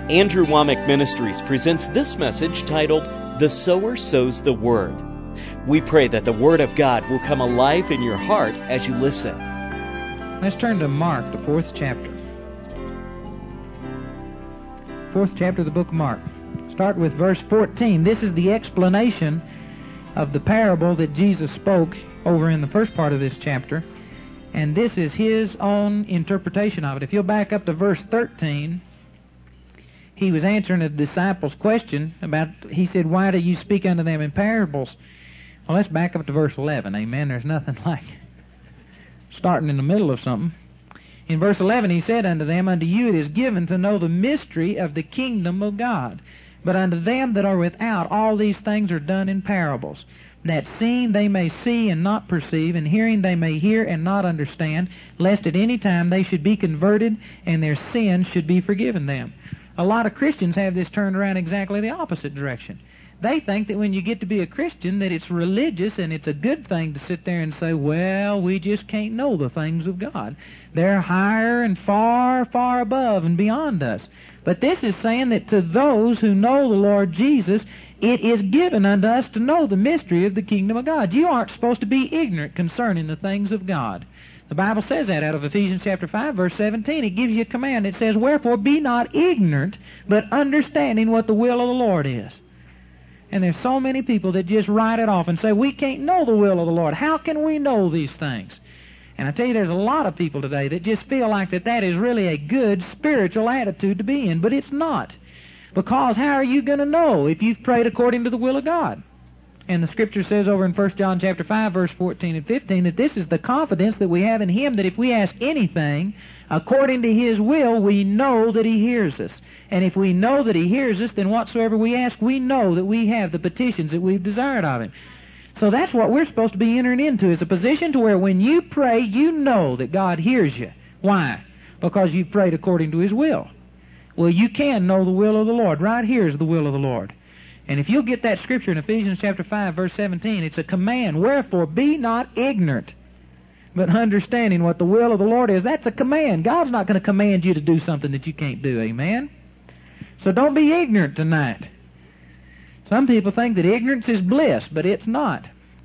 Andrew Womack Ministries presents this message titled, The Sower Sows the Word. We pray that the Word of God will come alive in your heart as you listen. Let's turn to Mark, the 4th chapter. 4th chapter of the book of Mark. Start with verse 14. This is the explanation of the parable that Jesus spoke over in the first part of this chapter. And this is his own interpretation of it. If you'll back up to verse 13, he was answering a disciple's question about, he said, why do you speak unto them in parables? Well, let's back up to verse 11. Amen. There's nothing like starting in the middle of something. In verse 11, he said unto them, unto you it is given to know the mystery of the kingdom of God. But unto them that are without, all these things are done in parables, that seeing they may see and not perceive, and hearing they may hear and not understand, lest at any time they should be converted, and their sins should be forgiven them. A lot of Christians have this turned around exactly the opposite direction. They think that when you get to be a Christian that it's religious and it's a good thing to sit there and say, well, we just can't know the things of God. They're higher and far, far above and beyond us. But this is saying that to those who know the Lord Jesus, it is given unto us to know the mystery of the kingdom of God. You aren't supposed to be ignorant concerning the things of God. The Bible says that out of Ephesians chapter 5, verse 17. It gives you a command. It says, wherefore be not ignorant, but understanding what the will of the Lord is. And there's so many people that just write it off and say, we can't know the will of the Lord. How can we know these things? And I tell you, there's a lot of people today that just feel like that is really a good spiritual attitude to be in, but it's not. Because how are you going to know if you've prayed according to the will of God? And the Scripture says over in 1 John chapter 5, verse 14 and 15, that this is the confidence that we have in Him, that if we ask anything according to His will, we know that He hears us. And if we know that He hears us, then whatsoever we ask, we know that we have the petitions that we've desired of Him. So that's what we're supposed to be entering into, is a position to where when you pray, you know that God hears you. Why? Because you've prayed according to His will. Well, you can know the will of the Lord. Right here is the will of the Lord. And if you'll get that scripture in Ephesians chapter 5, verse 17, it's a command. Wherefore, be not ignorant, but understanding what the will of the Lord is. That's a command. God's not going to command you to do something that you can't do. Amen? So don't be ignorant tonight. Some people think that ignorance is bliss, but it's not.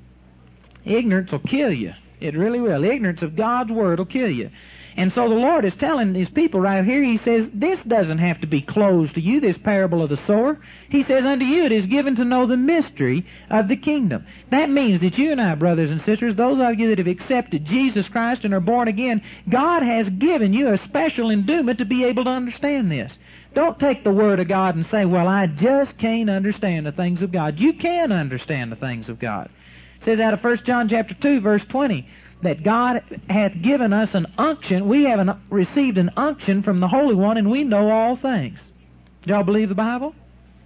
Ignorance will kill you. It really will. Ignorance of God's Word will kill you. And so the Lord is telling His people right here, He says, this doesn't have to be closed to you, this parable of the sower. He says, unto you it is given to know the mystery of the kingdom. That means that you and I, brothers and sisters, those of you that have accepted Jesus Christ and are born again, God has given you a special endowment to be able to understand this. Don't take the Word of God and say, well, I just can't understand the things of God. You can understand the things of God. It says out of 1 John chapter 2, verse 20, that God hath given us an unction. We have received an unction from the Holy One, and we know all things. Do y'all believe the Bible?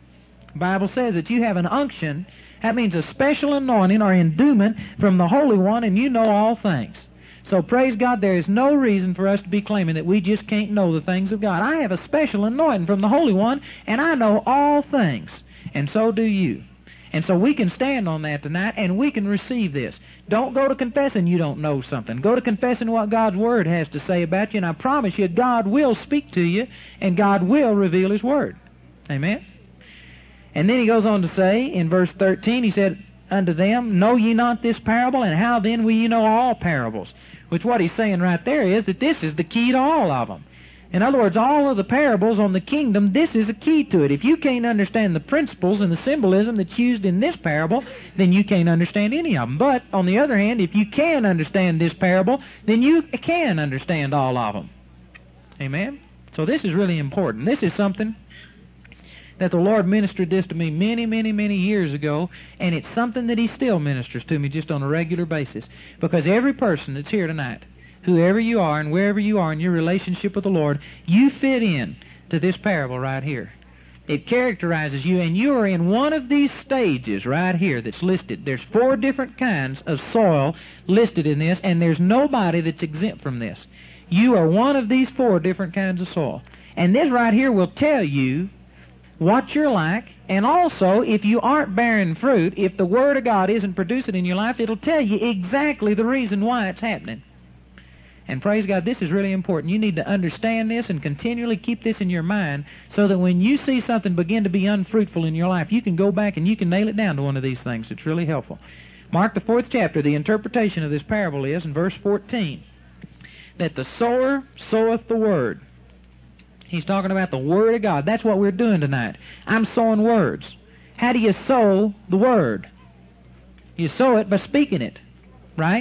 The Bible says that you have an unction. That means a special anointing or endowment from the Holy One, and you know all things. So praise God, there is no reason for us to be claiming that we just can't know the things of God. I have a special anointing from the Holy One, and I know all things, and so do you. And so we can stand on that tonight, and we can receive this. Don't go to confessing you don't know something. Go to confessing what God's Word has to say about you, and I promise you, God will speak to you, and God will reveal His Word. Amen? And then he goes on to say, in verse 13, he said, unto them, know ye not this parable, and how then will ye know all parables? Which what he's saying right there is that this is the key to all of them. In other words, all of the parables on the kingdom, this is a key to it. If you can't understand the principles and the symbolism that's used in this parable, then you can't understand any of them. But, on the other hand, if you can understand this parable, then you can understand all of them. Amen? So this is really important. This is something that the Lord ministered this to me many, many, many years ago, and it's something that He still ministers to me just on a regular basis. Because every person that's here tonight, whoever you are and wherever you are in your relationship with the Lord, you fit in to this parable right here. It characterizes you, and you are in one of these stages right here that's listed. There's 4 different kinds of soil listed in this, and there's nobody that's exempt from this. You are one of these 4 different kinds of soil. And this right here will tell you what you're like, and also if you aren't bearing fruit, if the Word of God isn't producing in your life, it'll tell you exactly the reason why it's happening. And praise God, this is really important. You need to understand this and continually keep this in your mind so that when you see something begin to be unfruitful in your life, you can go back and you can nail it down to one of these things. It's really helpful. Mark the 4th chapter, the interpretation of this parable is in verse 14, that the sower soweth the word. He's talking about the Word of God. That's what we're doing tonight. I'm sowing words. How do you sow the Word? You sow it by speaking it, right?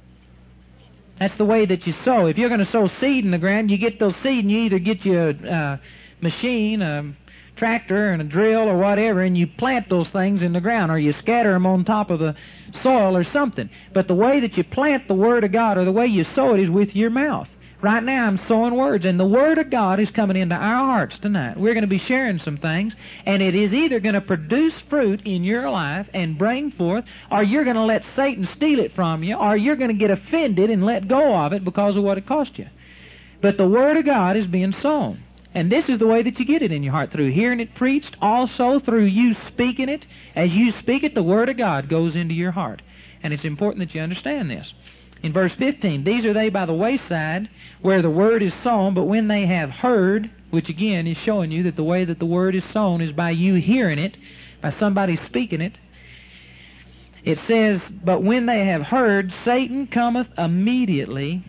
That's the way that you sow. If you're going to sow seed in the ground, you get those seed and you either get you a machine, a tractor, and a drill or whatever, and you plant those things in the ground, or you scatter them on top of the soil or something. But the way that you plant the Word of God, or the way you sow it, is with your mouth. Right now I'm sowing words, and the Word of God is coming into our hearts tonight. We're going to be sharing some things, and it is either going to produce fruit in your life and bring forth, or you're going to let Satan steal it from you, or you're going to get offended and let go of it because of what it cost you. But the Word of God is being sown. And this is the way that you get it in your heart, through hearing it preached, also through you speaking it. As you speak it, the Word of God goes into your heart. And it's important that you understand this. In verse 15, these are they by the wayside where the word is sown, but when they have heard, which again is showing you that the way that the word is sown is by you hearing it, by somebody speaking it. It says, but when they have heard, Satan cometh immediately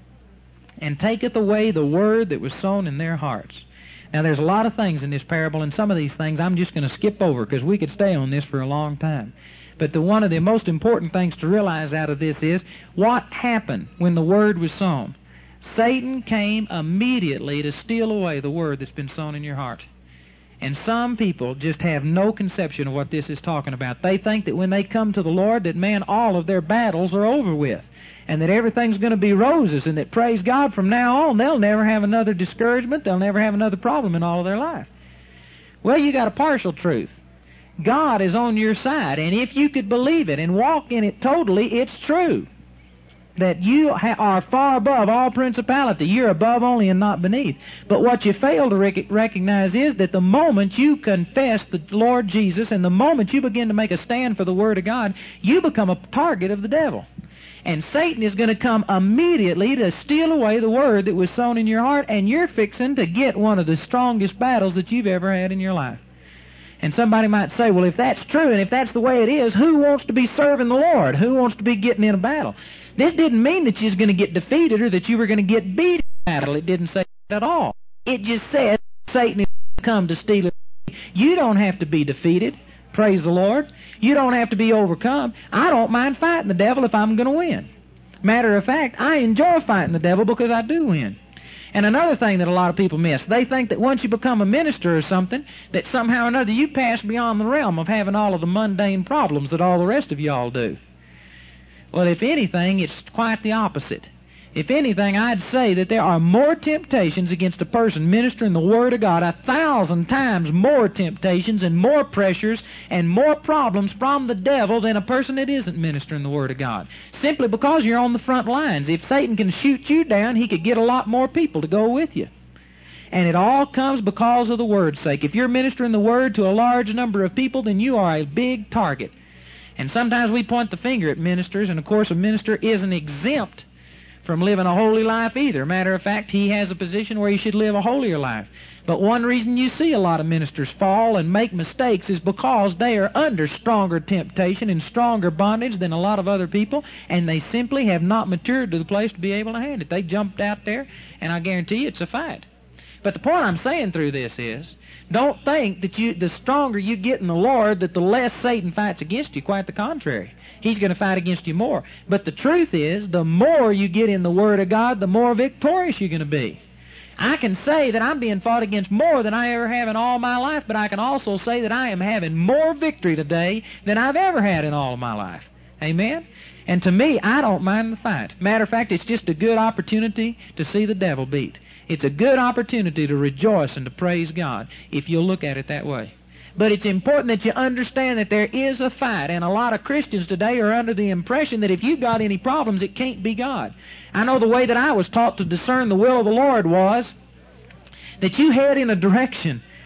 and taketh away the word that was sown in their hearts. Now there's a lot of things in this parable, and some of these things I'm just going to skip over because we could stay on this for a long time. But one of the most important things to realize out of this is what happened when the word was sown. Satan came immediately to steal away the word that's been sown in your heart. And some people just have no conception of what this is talking about. They think that when they come to the Lord that, man, all of their battles are over with, and that everything's going to be roses, and that, praise God, from now on they'll never have another discouragement, they'll never have another problem in all of their life. Well, you got a partial truth. God is on your side, and if you could believe it and walk in it totally, it's true that you are far above all principality. You're above only and not beneath. But what you fail to recognize is that the moment you confess the Lord Jesus and the moment you begin to make a stand for the Word of God, you become a target of the devil. And Satan is going to come immediately to steal away the word that was sown in your heart, and you're fixing to get one of the strongest battles that you've ever had in your life. And somebody might say, well, if that's true and if that's the way it is, who wants to be serving the Lord? Who wants to be getting in a battle? This didn't mean that you was going to get defeated or that you were going to get beat in a battle. It didn't say that at all. It just said Satan is going to come to steal it. You don't have to be defeated. Praise the Lord. You don't have to be overcome. I don't mind fighting the devil if I'm going to win. Matter of fact, I enjoy fighting the devil because I do win. And another thing that a lot of people miss, they think that once you become a minister or something, that somehow or another you pass beyond the realm of having all of the mundane problems that all the rest of y'all do. Well, if anything, it's quite the opposite. If anything, I'd say that there are more temptations against a person ministering the Word of God, 1,000 times more temptations and more pressures and more problems from the devil than a person that isn't ministering the Word of God. Simply because you're on the front lines. If Satan can shoot you down, he could get a lot more people to go with you. And it all comes because of the Word's sake. If you're ministering the Word to a large number of people, then you are a big target. And sometimes we point the finger at ministers, and of course a minister isn't exempt from living a holy life either. Matter of fact, he has a position where he should live a holier life. But one reason you see a lot of ministers fall and make mistakes is because they are under stronger temptation and stronger bondage than a lot of other people, and they simply have not matured to the place to be able to handle it. They jumped out there, and I guarantee you it's a fight. But the point I'm saying through this is, don't think that the stronger you get in the Lord, that the less Satan fights against you. Quite the contrary. He's going to fight against you more. But the truth is, the more you get in the Word of God, the more victorious you're going to be. I can say that I'm being fought against more than I ever have in all my life, but I can also say that I am having more victory today than I've ever had in all of my life. Amen? And to me, I don't mind the fight. Matter of fact, it's just a good opportunity to see the devil beat. It's a good opportunity to rejoice and to praise God, if you'll look at it that way. But it's important that you understand that there is a fight, and a lot of Christians today are under the impression that if you've got any problems, it can't be God. I know the way that I was taught to discern the will of the Lord was that you head in a direction,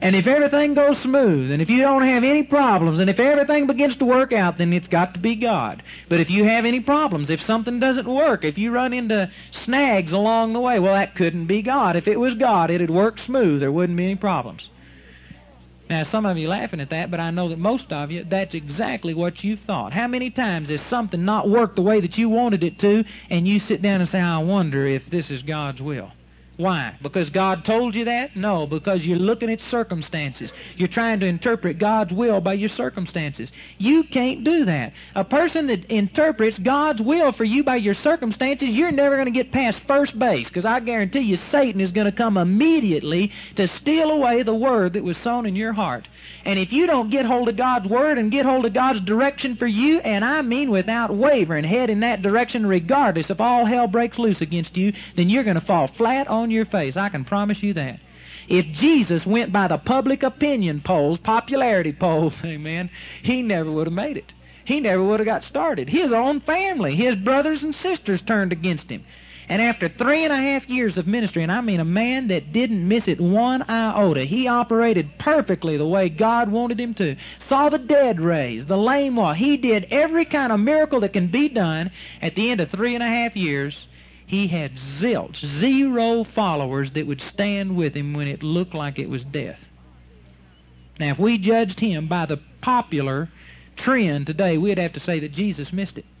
And if everything goes smooth, and if you don't have any problems, and if everything begins to work out, then it's got to be God. But if you have any problems, if something doesn't work, if you run into snags along the way, well, that couldn't be God. If it was God, it'd work smooth. There wouldn't be any problems. Now, some of you are laughing at that, but I know that most of you, that's exactly what you've thought. How many times has something not worked the way that you wanted it to, and you sit down and say, I wonder if this is God's will? Why? Because God told you that? No, because you're looking at circumstances. You're trying to interpret God's will by your circumstances. You can't do that. A person that interprets God's will for you by your circumstances, you're never going to get past first base, because I guarantee you Satan is going to come immediately to steal away the word that was sown in your heart. And if you don't get hold of God's word and get hold of God's direction for you, and I mean without wavering, head in that direction regardless if all hell breaks loose against you, then you're going to fall flat on your face. I can promise you that. If Jesus went by the public opinion polls, popularity polls, amen, he never would have made it. He never would have got started. His own family, his brothers and sisters turned against him. And after 3.5 years of ministry, and I mean a man that didn't miss it one iota, he operated perfectly the way God wanted him to. Saw the dead raised, the lame walk. He did every kind of miracle that can be done. At the end of 3.5 years, he had zilch, 0 followers that would stand with him when it looked like it was death. Now, if we judged him by the popular trend today, we'd have to say that Jesus missed it.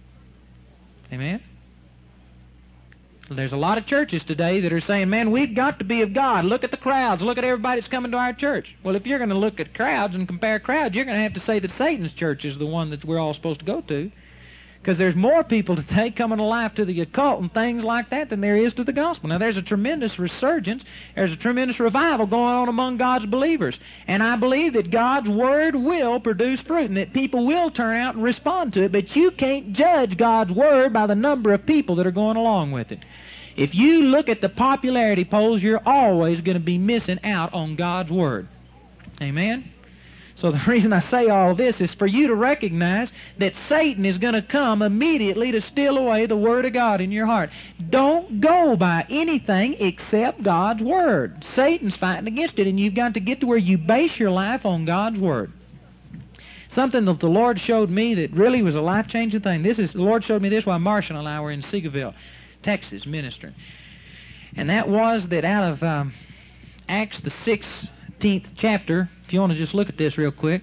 Amen? There's a lot of churches today that are saying, man, we've got to be of God. Look at the crowds. Look at everybody that's coming to our church. Well, if you're going to look at crowds and compare crowds, you're going to have to say that Satan's church is the one that we're all supposed to go to. Because there's more people today coming alive to the occult and things like that than there is to the gospel. Now, there's a tremendous resurgence. There's a tremendous revival going on among God's believers. And I believe that God's Word will produce fruit and that people will turn out and respond to it. But you can't judge God's Word by the number of people that are going along with it. If you look at the popularity polls, you're always going to be missing out on God's Word. Amen? So the reason I say all this is for you to recognize that Satan is going to come immediately to steal away the Word of God in your heart. Don't go by anything except God's Word. Satan's fighting against it, and you've got to get to where you base your life on God's Word. Something that the Lord showed me that really was a life-changing thing. The Lord showed me this while Marshall and I were in Seagoville, Texas, ministering. And that was that out of Acts, the 16th chapter, if you want to just look at this real quick.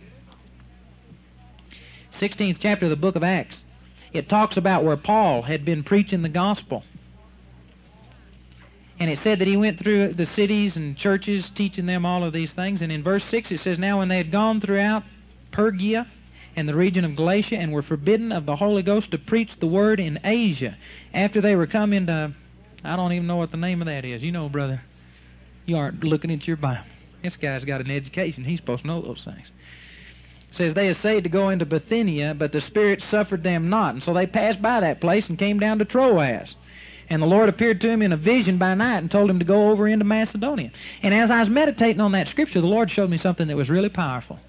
16th chapter of the book of Acts. It talks about where Paul had been preaching the gospel. And it said that he went through the cities and churches teaching them all of these things. And in verse 6 it says, now when they had gone throughout Phrygia and the region of Galatia and were forbidden of the Holy Ghost to preach the word in Asia, after they were come into, I don't even know what the name of that is. You know, brother, you aren't looking at your Bible. This guy's got an education. He's supposed to know those things. It says, they essayed to go into Bithynia, but the Spirit suffered them not. And so they passed by that place and came down to Troas. And the Lord appeared to him in a vision by night and told him to go over into Macedonia. And as I was meditating on that scripture, the Lord showed me something that was really powerful.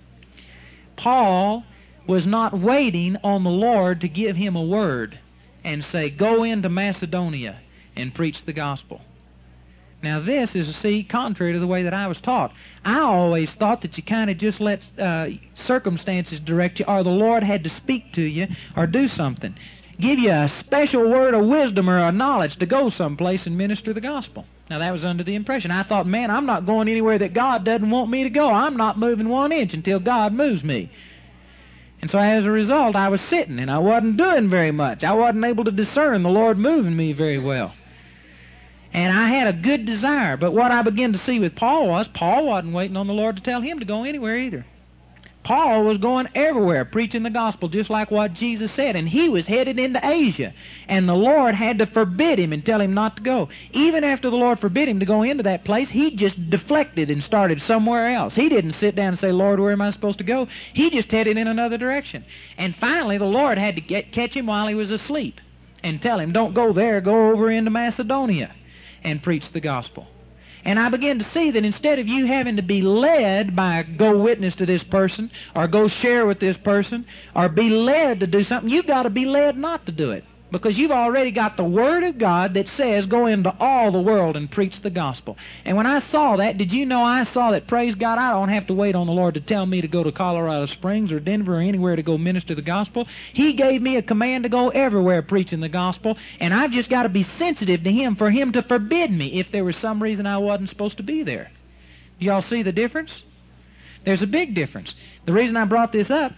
Paul was not waiting on the Lord to give him a word and say, go into Macedonia and preach the gospel. Now this is, contrary to the way that I was taught. I always thought that you kind of just let circumstances direct you, or the Lord had to speak to you, or do something. Give you a special word of wisdom or a knowledge to go someplace and minister the gospel. Now that was under the impression. I thought, man, I'm not going anywhere that God doesn't want me to go. I'm not moving 1 inch until God moves me. And so as a result, I was sitting and I wasn't doing very much. I wasn't able to discern the Lord moving me very well. And I had a good desire, but what I began to see with Paul wasn't waiting on the Lord to tell him to go anywhere either. Paul was going everywhere preaching the gospel just like what Jesus said, and he was headed into Asia, and the Lord had to forbid him and tell him not to go. Even after the Lord forbid him to go into that place, he just deflected and started somewhere else. He didn't sit down and say, Lord, where am I supposed to go? He just headed in another direction. And finally, the Lord had to catch him while he was asleep and tell him, don't go there, go over into Macedonia and preach the gospel. And I began to see that instead of you having to be led by go witness to this person or go share with this person or be led to do something, you've got to be led not to do it. Because you've already got the Word of God that says, go into all the world and preach the gospel. And when I saw that, did you know I saw that, praise God, I don't have to wait on the Lord to tell me to go to Colorado Springs or Denver or anywhere to go minister the gospel. He gave me a command to go everywhere preaching the gospel, and I've just got to be sensitive to Him for Him to forbid me if there was some reason I wasn't supposed to be there. Y'all see the difference? There's a big difference. The reason I brought this up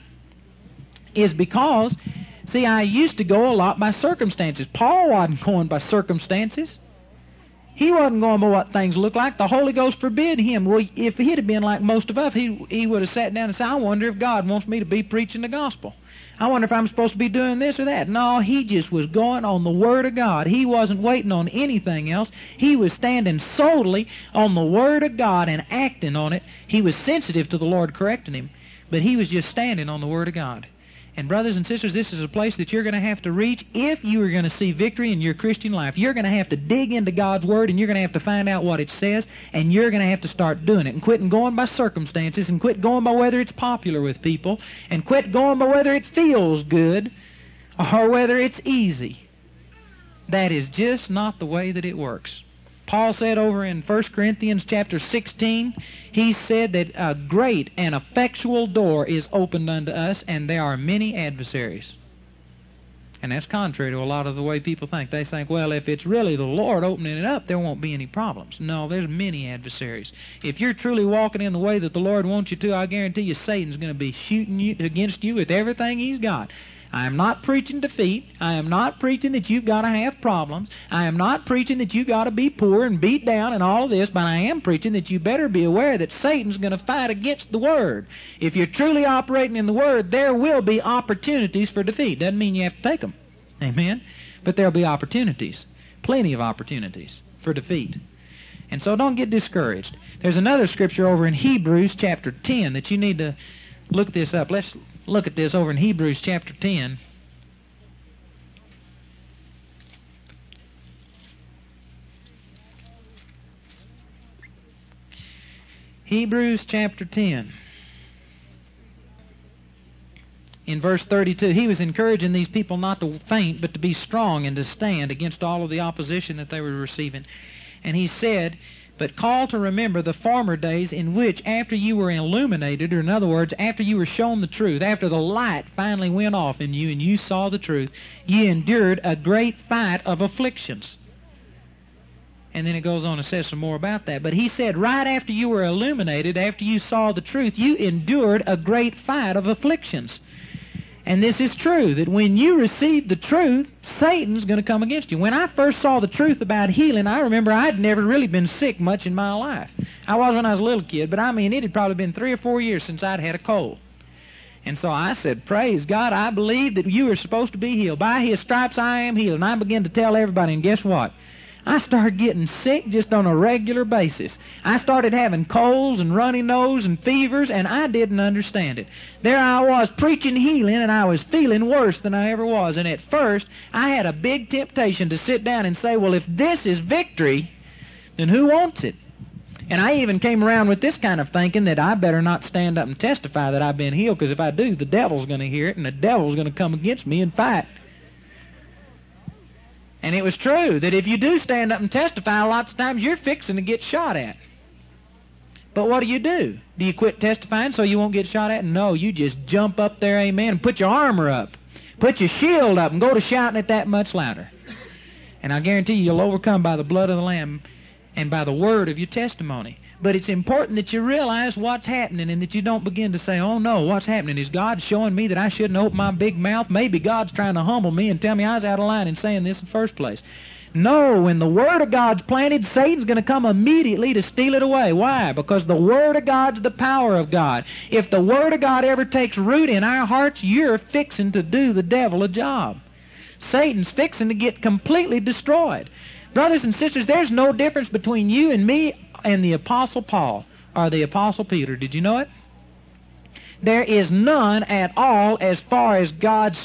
is because, see, I used to go a lot by circumstances. Paul wasn't going by circumstances. He wasn't going by what things look like. The Holy Ghost forbid him. Well, if he'd have been like most of us, he would have sat down and said, I wonder if God wants me to be preaching the gospel. I wonder if I'm supposed to be doing this or that. No, he just was going on the Word of God. He wasn't waiting on anything else. He was standing solely on the Word of God and acting on it. He was sensitive to the Lord correcting him, but he was just standing on the Word of God. And brothers and sisters, this is a place that you're going to have to reach if you are going to see victory in your Christian life. You're going to have to dig into God's Word, and you're going to have to find out what it says, and you're going to have to start doing it. And quit going by circumstances, and quit going by whether it's popular with people, and quit going by whether it feels good or whether it's easy. That is just not the way that it works. Paul said over in 1 Corinthians chapter 16, he said that a great and effectual door is opened unto us, and there are many adversaries. And that's contrary to a lot of the way people think. They think, well, if it's really the Lord opening it up, there won't be any problems. No, there's many adversaries. If you're truly walking in the way that the Lord wants you to, I guarantee you Satan's going to be shooting against you with everything he's got. I am not preaching defeat. I am not preaching that you've got to have problems. I am not preaching that you've got to be poor and beat down and all of this, but I am preaching that you better be aware that Satan's going to fight against the Word. If you're truly operating in the Word, there will be opportunities for defeat. Doesn't mean you have to take them. Amen? But there'll be opportunities. Plenty of opportunities for defeat. And so don't get discouraged. There's another scripture over in Hebrews chapter 10 that you need to look this up. Let's look at this over in Hebrews chapter 10. Hebrews chapter 10. In verse 32, he was encouraging these people not to faint, but to be strong and to stand against all of the opposition that they were receiving. And he said, but call to remember the former days in which, after you were illuminated, or in other words, after you were shown the truth, after the light finally went off in you and you saw the truth, ye endured a great fight of afflictions. And then it goes on and says some more about that. But he said, right after you were illuminated, after you saw the truth, you endured a great fight of afflictions. And this is true, that when you receive the truth, Satan's going to come against you. When I first saw the truth about healing, I remember I'd never really been sick much in my life. I was when I was a little kid, but I mean, it had probably been 3 or 4 years since I'd had a cold. And so I said, praise God, I believe that you are supposed to be healed. By His stripes I am healed. And I began to tell everybody, and guess what? I started getting sick just on a regular basis. I started having colds and runny nose and fevers, and I didn't understand it. There I was preaching healing, and I was feeling worse than I ever was. And at first, I had a big temptation to sit down and say, well, if this is victory, then who wants it? And I even came around with this kind of thinking that I better not stand up and testify that I've been healed, because if I do, the devil's going to hear it, and the devil's going to come against me and fight. And it was true that if you do stand up and testify, lots of times you're fixing to get shot at. But what do? Do you quit testifying so you won't get shot at? No, you just jump up there, amen, and put your armor up. Put your shield up and go to shouting it that much louder. And I guarantee you'll overcome by the blood of the Lamb and by the word of your testimony. But it's important that you realize what's happening and that you don't begin to say, oh no, what's happening? Is God showing me that I shouldn't open my big mouth? Maybe God's trying to humble me and tell me I was out of line in saying this in the first place. No, when the Word of God's planted, Satan's going to come immediately to steal it away. Why? Because the Word of God's the power of God. If the Word of God ever takes root in our hearts, you're fixing to do the devil a job. Satan's fixing to get completely destroyed. Brothers and sisters, there's no difference between you and me and the Apostle Paul or the Apostle Peter. Did you know it? There is none at all as far as God's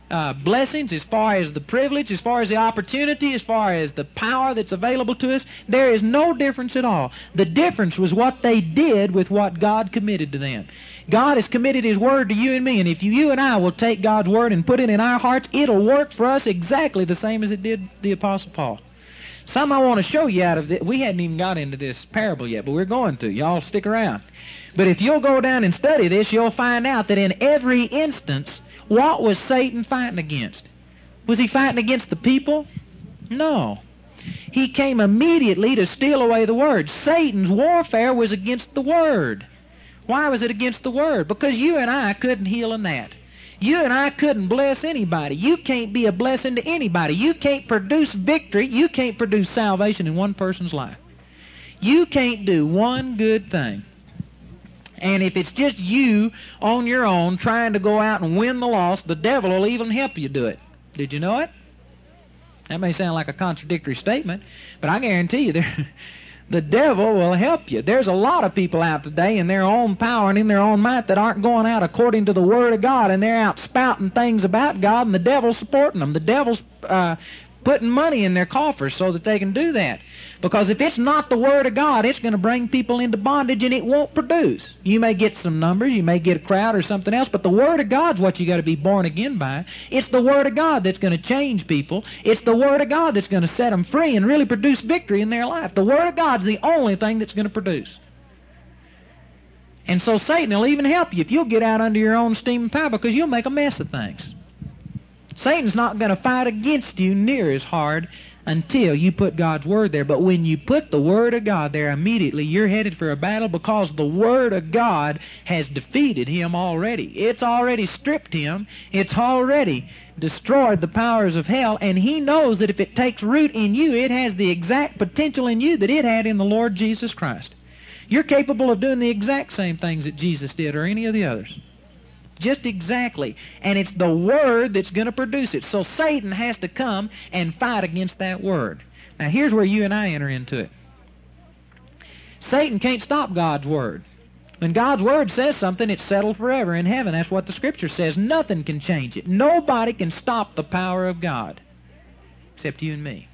blessings, as far as the privilege, as far as the opportunity, as far as the power that's available to us. There is no difference at all. The difference was what they did with what God committed to them. God has committed His Word to you and me, and if you and I will take God's Word and put it in our hearts, it'll work for us exactly the same as it did the Apostle Paul. Some I want to show you out of this. We hadn't even got into this parable yet, but we're going to. Y'all stick around. But if you'll go down and study this, you'll find out that in every instance, what was Satan fighting against? Was he fighting against the people? No. He came immediately to steal away the Word. Satan's warfare was against the Word. Why was it against the Word? Because you and I couldn't heal a gnat. You and I couldn't bless anybody. You can't be a blessing to anybody. You can't produce victory. You can't produce salvation in one person's life. You can't do one good thing. And if it's just you on your own trying to go out and win the lost, the devil will even help you do it. Did you know it? That may sound like a contradictory statement, but I guarantee you the devil will help you. There's a lot of people out today in their own power and in their own might that aren't going out according to the Word of God, and they're out spouting things about God, and the devil's supporting them. The devil's putting money in their coffers so that they can do that. Because if it's not the Word of God, it's going to bring people into bondage, and it won't produce. You may get some numbers, you may get a crowd or something else, but the Word of God's what you got to be born again by. It's the Word of God that's going to change people. It's the Word of God that's going to set them free and really produce victory in their life. The Word of God's the only thing that's going to produce. And so Satan will even help you if you'll get out under your own steam and power, because you'll make a mess of things. Satan's not going to fight against you near as hard until you put God's Word there. But when you put the Word of God there, immediately you're headed for a battle, because the Word of God has defeated him already. It's already stripped him. It's already destroyed the powers of hell, and he knows that if it takes root in you, it has the exact potential in you that it had in the Lord Jesus Christ. You're capable of doing the exact same things that Jesus did or any of the others. Just exactly. And it's the Word that's going to produce it. So Satan has to come and fight against that Word. Now here's where you and I enter into it. Satan can't stop God's Word. When God's Word says something, it's settled forever in heaven. That's what the Scripture says. Nothing can change it. Nobody can stop the power of God except you and me.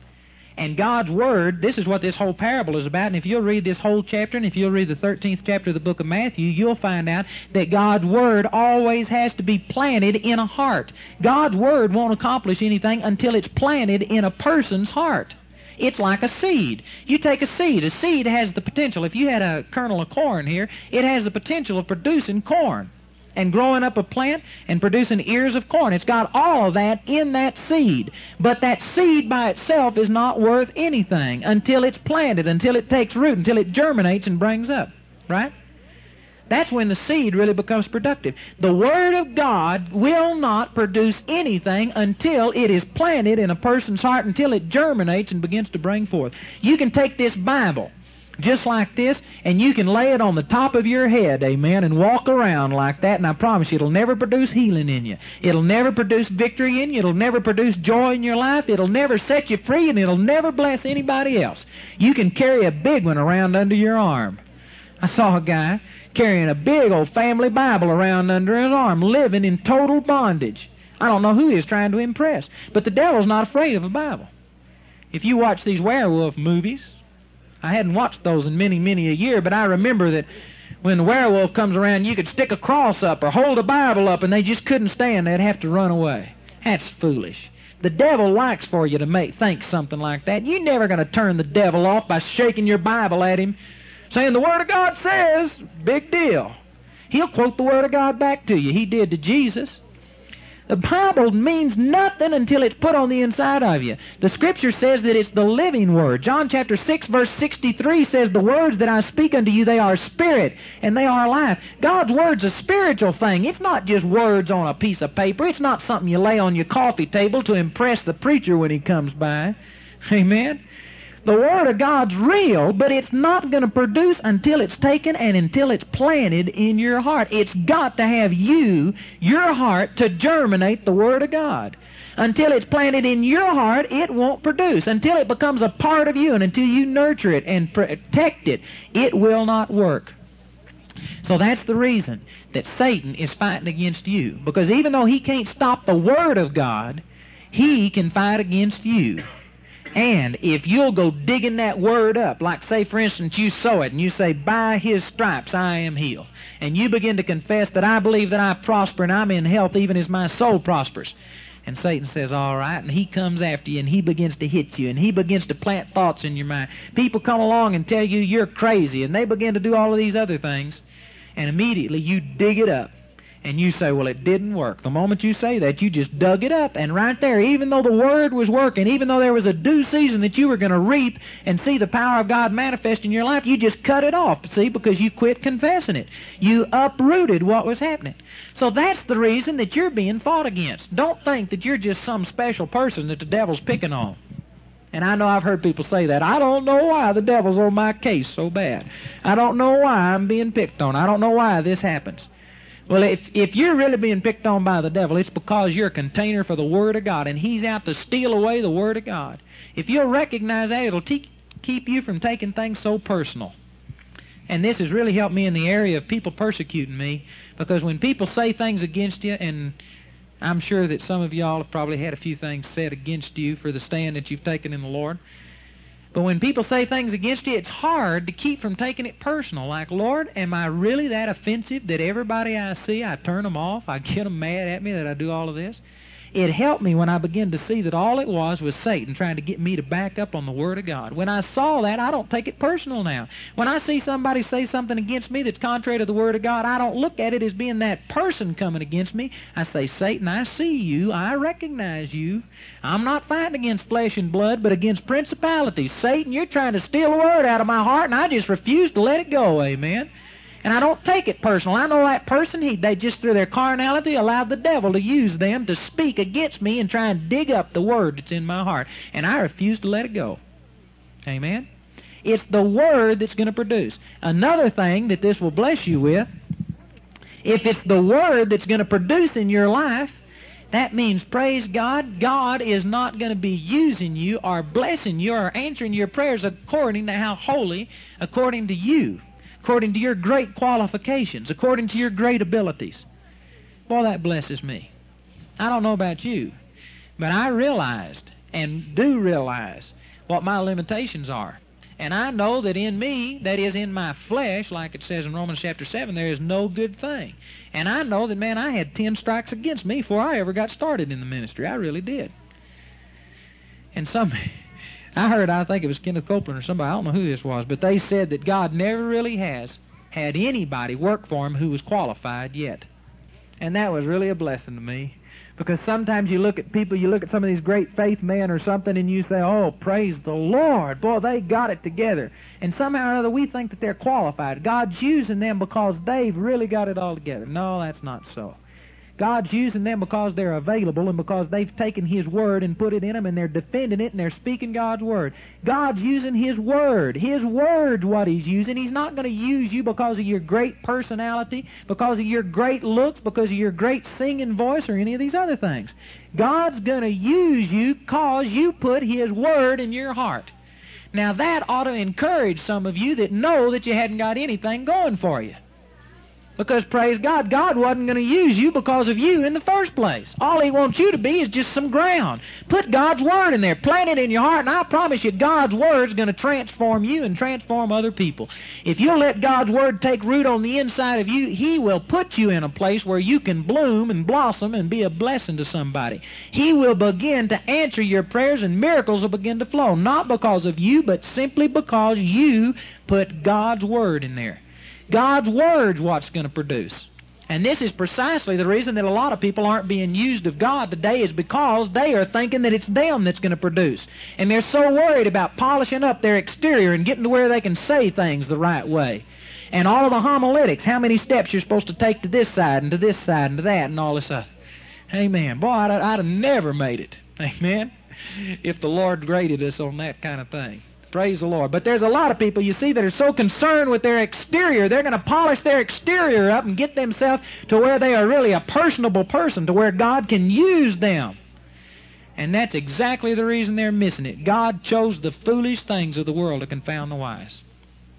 And God's Word, this is what this whole parable is about. And if you'll read this whole chapter, and if you'll read the 13th chapter of the book of Matthew, you'll find out that God's Word always has to be planted in a heart. God's Word won't accomplish anything until it's planted in a person's heart. It's like a seed. You take a seed. A seed has the potential. If you had a kernel of corn here, it has the potential of producing corn and growing up a plant and producing ears of corn. It's got all of that in that seed. But that seed by itself is not worth anything until it's planted, until it takes root, until it germinates and brings up. Right? That's when the seed really becomes productive. The Word of God will not produce anything until it is planted in a person's heart, until it germinates and begins to bring forth. You can take this Bible just like this, and you can lay it on the top of your head, amen, and walk around like that, and I promise you, it'll never produce healing in you. It'll never produce victory in you. It'll never produce joy in your life. It'll never set you free, and it'll never bless anybody else. You can carry a big one around under your arm. I saw a guy carrying a big old family Bible around under his arm, living in total bondage. I don't know who he was trying to impress, but the devil's not afraid of a Bible. If you watch these werewolf movies, I hadn't watched those in many, many a year, but I remember that when the werewolf comes around, you could stick a cross up or hold a Bible up, and they just couldn't stand. They'd have to run away. That's foolish. The devil likes for you to think something like that. You're never going to turn the devil off by shaking your Bible at him, saying, the Word of God says, big deal. He'll quote the Word of God back to you. He did to Jesus. The Bible means nothing until it's put on the inside of you. The Scripture says that it's the living Word. John chapter 6, verse 63 says, the words that I speak unto you, they are spirit, and they are life. God's Word's a spiritual thing. It's not just words on a piece of paper. It's not something you lay on your coffee table to impress the preacher when he comes by. Amen? The Word of God's real, but it's not going to produce until it's taken and until it's planted in your heart. It's got to have your heart, to germinate the Word of God. Until it's planted in your heart, it won't produce. Until it becomes a part of you and until you nurture it and protect it, it will not work. So that's the reason that Satan is fighting against you. Because even though he can't stop the Word of God, he can fight against you. And if you'll go digging that Word up, like say for instance you sow it and you say, by His stripes I am healed. And you begin to confess that I believe that I prosper and I'm in health even as my soul prospers. And Satan says, all right, and he comes after you and he begins to hit you and he begins to plant thoughts in your mind. People come along and tell you you're crazy and they begin to do all of these other things. And immediately you dig it up. And you say, well, it didn't work. The moment you say that, you just dug it up. And right there, even though the Word was working, even though there was a due season that you were going to reap and see the power of God manifest in your life, you just cut it off, see, because you quit confessing it. You uprooted what was happening. So that's the reason that you're being fought against. Don't think that you're just some special person that the devil's picking on. And I know I've heard people say that. I don't know why the devil's on my case so bad. I don't know why I'm being picked on. I don't know why this happens. Well, if you're really being picked on by the devil, it's because you're a container for the Word of God, and he's out to steal away the Word of God. If you'll recognize that, it'll keep you from taking things so personal. And this has really helped me in the area of people persecuting me, because when people say things against you, and I'm sure that some of y'all have probably had a few things said against you for the stand that you've taken in the Lord. But when people say things against you, it's hard to keep from taking it personal. Like, Lord, am I really that offensive that everybody I see, I turn them off, I get them mad at me that I do all of this? It helped me when I began to see that all it was Satan trying to get me to back up on the Word of God. When I saw that, I don't take it personal now. When I see somebody say something against me that's contrary to the Word of God, I don't look at it as being that person coming against me. I say, Satan, I see you. I recognize you. I'm not fighting against flesh and blood, but against principalities. Satan, you're trying to steal a word out of my heart, and I just refuse to let it go. Amen. And I don't take it personal. I know that person, they just through their carnality allowed the devil to use them to speak against me and try and dig up the Word that's in my heart. And I refuse to let it go. Amen? It's the Word that's going to produce. Another thing that this will bless you with, if it's the Word that's going to produce in your life, that means, praise God, God is not going to be using you or blessing you or answering your prayers according to how holy, according to you. According to your great qualifications, according to your great abilities. Boy, that blesses me. I don't know about you, but I realized and do realize what my limitations are. And I know that in me, that is in my flesh, like it says in Romans chapter 7, there is no good thing. And I know that, man, I had 10 strikes against me before I ever got started in the ministry. I really did. And I think it was Kenneth Copeland or somebody, I don't know who this was, but they said that God never really has had anybody work for Him who was qualified yet. And that was really a blessing to me. Because sometimes you look at people, you look at some of these great faith men or something, and you say, oh, praise the Lord, boy, they got it together. And somehow or other we think that they're qualified. God's using them because they've really got it all together. No, that's not so. God's using them because they're available and because they've taken His Word and put it in them and they're defending it and they're speaking God's Word. God's using His Word. His Word's what He's using. He's not going to use you because of your great personality, because of your great looks, because of your great singing voice or any of these other things. God's going to use you because you put His Word in your heart. Now that ought to encourage some of you that know that you hadn't got anything going for you. Because, praise God, God wasn't going to use you because of you in the first place. All He wants you to be is just some ground. Put God's Word in there. Plant it in your heart, and I promise you God's Word's going to transform you and transform other people. If you'll let God's Word take root on the inside of you, He will put you in a place where you can bloom and blossom and be a blessing to somebody. He will begin to answer your prayers, and miracles will begin to flow. Not because of you, but simply because you put God's Word in there. God's Word's what's going to produce. And this is precisely the reason that a lot of people aren't being used of God today, is because they are thinking that it's them that's going to produce. And they're so worried about polishing up their exterior and getting to where they can say things the right way. And all of the homiletics, how many steps you're supposed to take to this side and to this side and to that and all this stuff. Amen. Boy, I'd have never made it. Amen. If the Lord graded us on that kind of thing. Praise the Lord. But there's a lot of people, you see, that are so concerned with their exterior, they're going to polish their exterior up and get themselves to where they are really a personable person, to where God can use them. And that's exactly the reason they're missing it. God chose the foolish things of the world to confound the wise.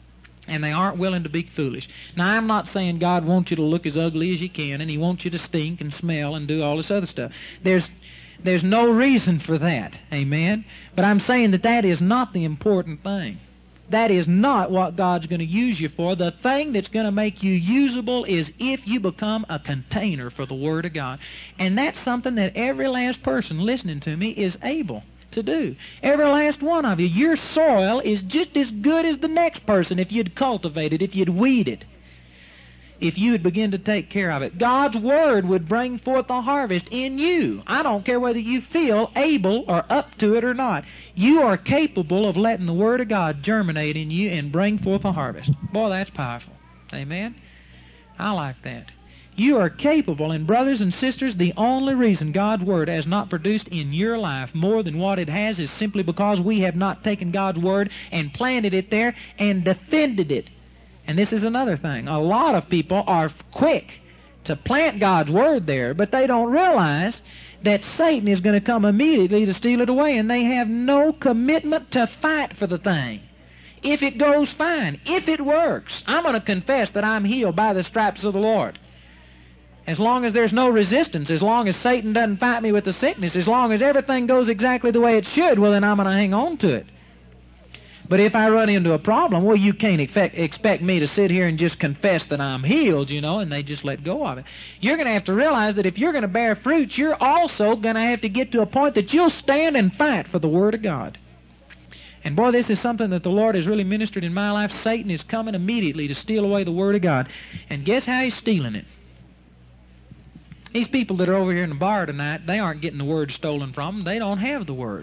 And they aren't willing to be foolish. Now, I'm not saying God wants you to look as ugly as you can, and He wants you to stink and smell and do all this other stuff. There's no reason for that. Amen? But I'm saying that is not the important thing. That is not what God's going to use you for. The thing that's going to make you usable is if you become a container for the Word of God. And that's something that every last person listening to me is able to do. Every last one of you. Your soil is just as good as the next person if you'd cultivate it, if you'd weed it, if you would begin to take care of it. God's Word would bring forth a harvest in you. I don't care whether you feel able or up to it or not. You are capable of letting the Word of God germinate in you and bring forth a harvest. Boy, that's powerful. Amen? I like that. You are capable, and brothers and sisters, the only reason God's Word has not produced in your life more than what it has is simply because we have not taken God's Word and planted it there and defended it. And this is another thing. A lot of people are quick to plant God's Word there, but they don't realize that Satan is going to come immediately to steal it away, and they have no commitment to fight for the thing. If it goes, fine. If it works, I'm going to confess that I'm healed by the stripes of the Lord. As long as there's no resistance, as long as Satan doesn't fight me with the sickness, as long as everything goes exactly the way it should, well, then I'm going to hang on to it. But if I run into a problem, well, you can't expect me to sit here and just confess that I'm healed, and they just let go of it. You're going to have to realize that if you're going to bear fruit, you're also going to have to get to a point that you'll stand and fight for the Word of God. And boy, this is something that the Lord has really ministered in my life. Satan is coming immediately to steal away the Word of God. And guess how he's stealing it? These people that are over here in the bar tonight, they aren't getting the Word stolen from them. They don't have the Word.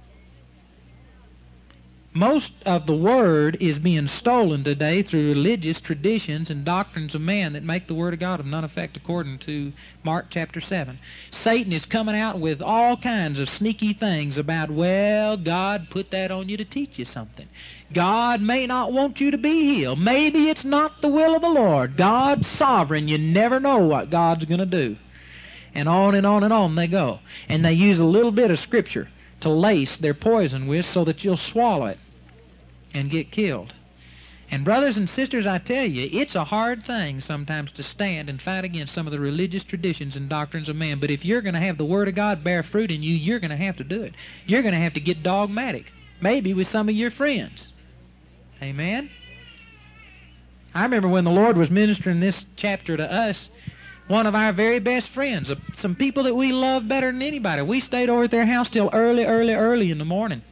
Most of the Word is being stolen today through religious traditions and doctrines of man that make the Word of God of none effect, according to Mark chapter 7. Satan is coming out with all kinds of sneaky things about, well, God put that on you to teach you something. God may not want you to be healed. Maybe it's not the will of the Lord. God's sovereign. You never know what God's going to do. And on and on and on they go. And they use a little bit of Scripture to lace their poison with so that you'll swallow it and get killed. And brothers and sisters, I tell you, it's a hard thing sometimes to stand and fight against some of the religious traditions and doctrines of man. But if you're going to have the Word of God bear fruit in you, you're going to have to do it. You're going to have to get dogmatic, maybe with some of your friends. Amen? I remember when the Lord was ministering this chapter to us, one of our very best friends, some people that we love better than anybody. We stayed over at their house till early in the morning.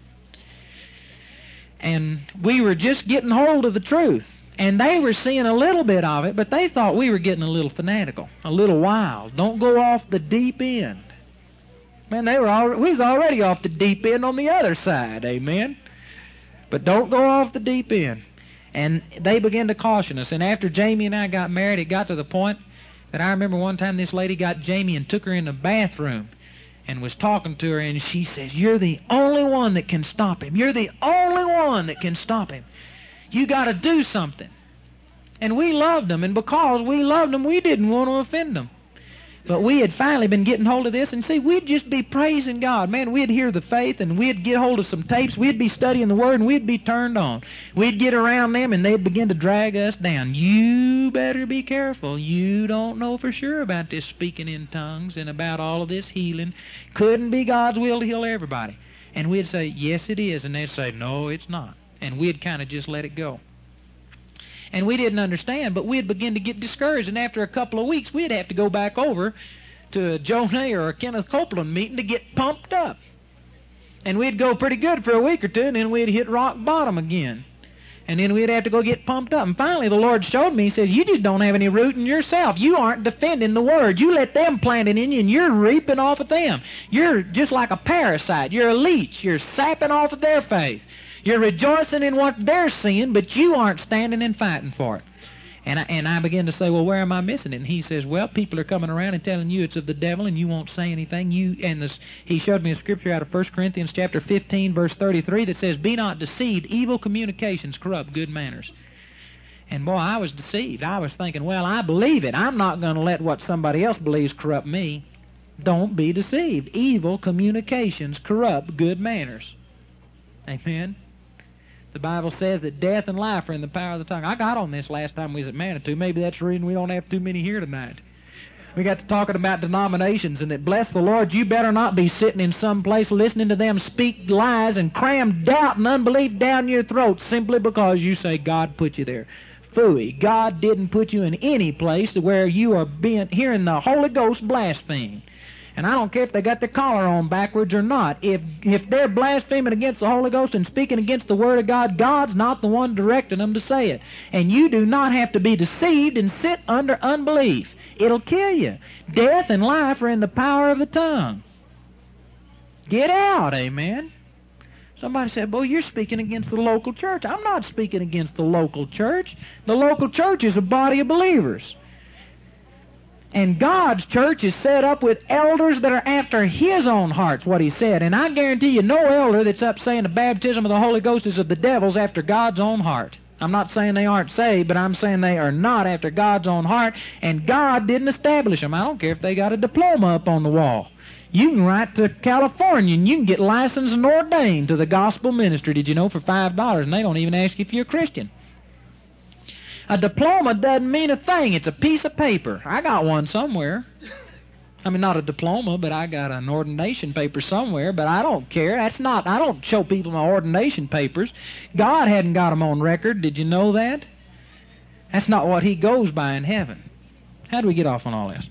And we were just getting hold of the truth. And they were seeing a little bit of it, but they thought we were getting a little fanatical, a little wild. Don't go off the deep end. Man, we was already off the deep end on the other side, amen? But don't go off the deep end. And they began to caution us. And after Jamie and I got married, it got to the point that I remember one time this lady got Jamie and took her in the bathroom and was talking to her, and she says, "You're the only one that can stop him. You're the only one that can stop him. You got to do something." And we loved them, and because we loved them, we didn't want to offend them. But we had finally been getting hold of this, and see, we'd just be praising God. Man, we'd hear the faith, and we'd get hold of some tapes, we'd be studying the Word, and we'd be turned on. We'd get around them, and they'd begin to drag us down. You better be careful. You don't know for sure about this speaking in tongues and about all of this healing. Couldn't be God's will to heal everybody. And we'd say, yes, it is. And they'd say, no, it's not. And we'd kind of just let it go. And we didn't understand, but we'd begin to get discouraged. And after a couple of weeks, we'd have to go back over to a Jonah or a Kenneth Copeland meeting to get pumped up. And we'd go pretty good for a week or two, and then we'd hit rock bottom again. And then we'd have to go get pumped up. And finally, the Lord showed me, He says, you just don't have any root in yourself. You aren't defending the Word. You let them plant it in you, and you're reaping off of them. You're just like a parasite. You're a leech. You're sapping off of their faith. You're rejoicing in what they're seeing, but you aren't standing and fighting for it. And I begin to say, well, where am I missing it? And he says, well, people are coming around and telling you it's of the devil, and you won't say anything. He showed me a scripture out of 1 Corinthians chapter 15, verse 33, that says, "Be not deceived, evil communications corrupt good manners." And boy, I was deceived. I was thinking, well, I believe it. I'm not going to let what somebody else believes corrupt me. Don't be deceived. Evil communications corrupt good manners. Amen? The Bible says that death and life are in the power of the tongue. I got on this last time we was at Manitou. Maybe that's the reason we don't have too many here tonight. We got to talking about denominations, and that, bless the Lord, you better not be sitting in some place listening to them speak lies and cram doubt and unbelief down your throat simply because you say God put you there. Phooey. God didn't put you in any place where you are hearing the Holy Ghost blasphemed. And I don't care if they got their collar on backwards or not. If they're blaspheming against the Holy Ghost and speaking against the Word of God, God's not the one directing them to say it. And you do not have to be deceived and sit under unbelief. It'll kill you. Death and life are in the power of the tongue. Get out, amen. Somebody said, "Boy, you're speaking against the local church." I'm not speaking against the local church. The local church is a body of believers. And God's church is set up with elders that are after His own heart's what He said. And I guarantee you, no elder that's up saying the baptism of the Holy Ghost is of the devil's after God's own heart. I'm not saying they aren't saved, but I'm saying they are not after God's own heart, and God didn't establish them. I don't care if they got a diploma up on the wall. You can write to California, and you can get licensed and ordained to the gospel ministry, did you know, for $5, and they don't even ask you if you're a Christian. A diploma doesn't mean a thing. It's a piece of paper. I got one somewhere. I mean, not a diploma, but I got an ordination paper somewhere, but I don't care. I don't show people my ordination papers. God hadn't got them on record. Did you know that? That's not what He goes by in heaven. How do we get off on all this?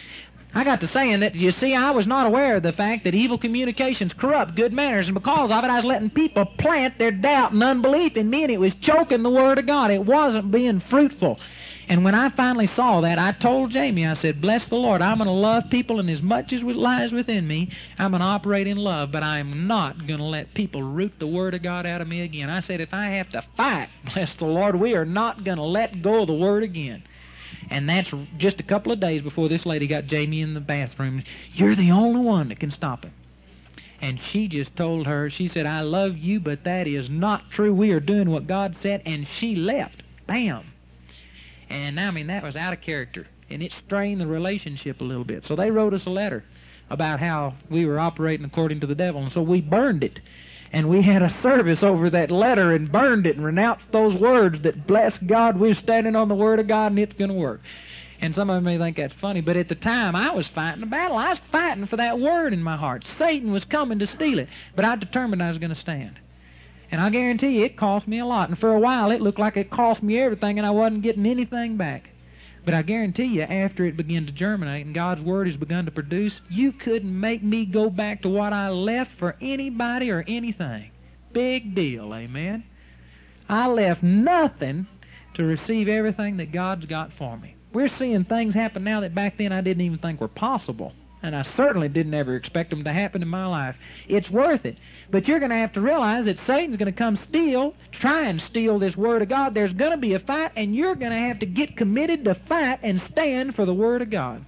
I got to saying that, you see, I was not aware of the fact that evil communications corrupt good manners, and because of it, I was letting people plant their doubt and unbelief in me, and it was choking the Word of God. It wasn't being fruitful. And when I finally saw that, I told Jamie, I said, "Bless the Lord, I'm going to love people, and as much as lies within me, I'm going to operate in love, but I'm not going to let people root the Word of God out of me again." I said, if I have to fight, bless the Lord, we are not going to let go of the Word again. And that's just a couple of days before this lady got Jamie in the bathroom. "You're the only one that can stop it." And she just told her, she said, "I love you, but that is not true. We are doing what God said." And she left. Bam. And I mean, that was out of character. And it strained the relationship a little bit. So they wrote us a letter about how we were operating according to the devil. And so we burned it. And we had a service over that letter and burned it and renounced those words that, bless God, we're standing on the Word of God and it's going to work. And some of them may think that's funny, but at the time I was fighting a battle. I was fighting for that Word in my heart. Satan was coming to steal it, but I determined I was going to stand. And I guarantee you it cost me a lot. And for a while it looked like it cost me everything and I wasn't getting anything back. But I guarantee you, after it began to germinate and God's Word has begun to produce, you couldn't make me go back to what I left for anybody or anything. Big deal, amen? I left nothing to receive everything that God's got for me. We're seeing things happen now that back then I didn't even think were possible. And I certainly didn't ever expect them to happen in my life. It's worth it. But you're going to have to realize that Satan's going to come try and steal this Word of God. There's going to be a fight, and you're going to have to get committed to fight and stand for the Word of God.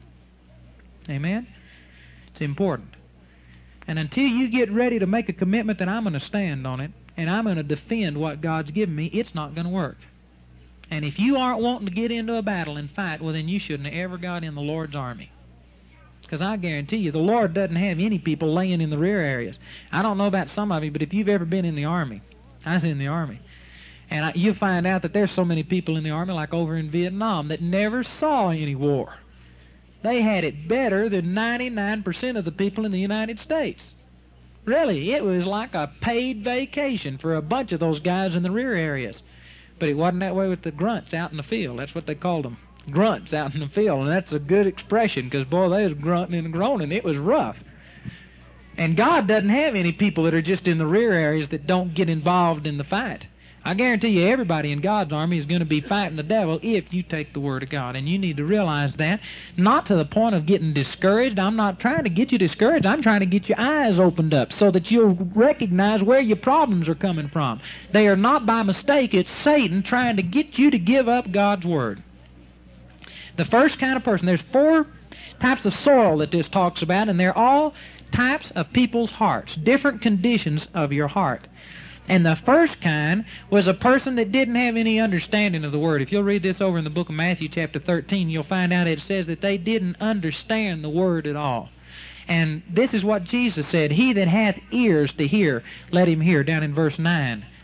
Amen? It's important. And until you get ready to make a commitment that I'm going to stand on it, and I'm going to defend what God's given me, it's not going to work. And if you aren't wanting to get into a battle and fight, well, then you shouldn't have ever got in the Lord's army. Because I guarantee you, the Lord doesn't have any people laying in the rear areas. I don't know about some of you, but if you've ever been in the Army, I was in the Army, and you find out that there's so many people in the Army, like over in Vietnam, that never saw any war. They had it better than 99% of the people in the United States. Really, it was like a paid vacation for a bunch of those guys in the rear areas. But it wasn't that way with the grunts out in the field. That's what they called them. Grunts out in the field, and that's a good expression, because boy, they was grunting and groaning. It was rough. And God doesn't have any people that are just in the rear areas that don't get involved in the fight. I guarantee you everybody in God's army is going to be fighting the devil if you take the Word of God, and you need to realize that, not to the point of getting discouraged. I'm not trying to get you discouraged. I'm trying to get your eyes opened up so that you'll recognize where your problems are coming from. They are not by mistake. It's Satan trying to get you to give up God's Word. The first kind of person, there's 4 types of soil that this talks about, and they're all types of people's hearts, different conditions of your heart. And the first kind was a person that didn't have any understanding of the Word. If you'll read this over in the book of Matthew chapter 13, you'll find out it says that they didn't understand the Word at all. And this is what Jesus said, "He that hath ears to hear, let him hear," down in verse 9.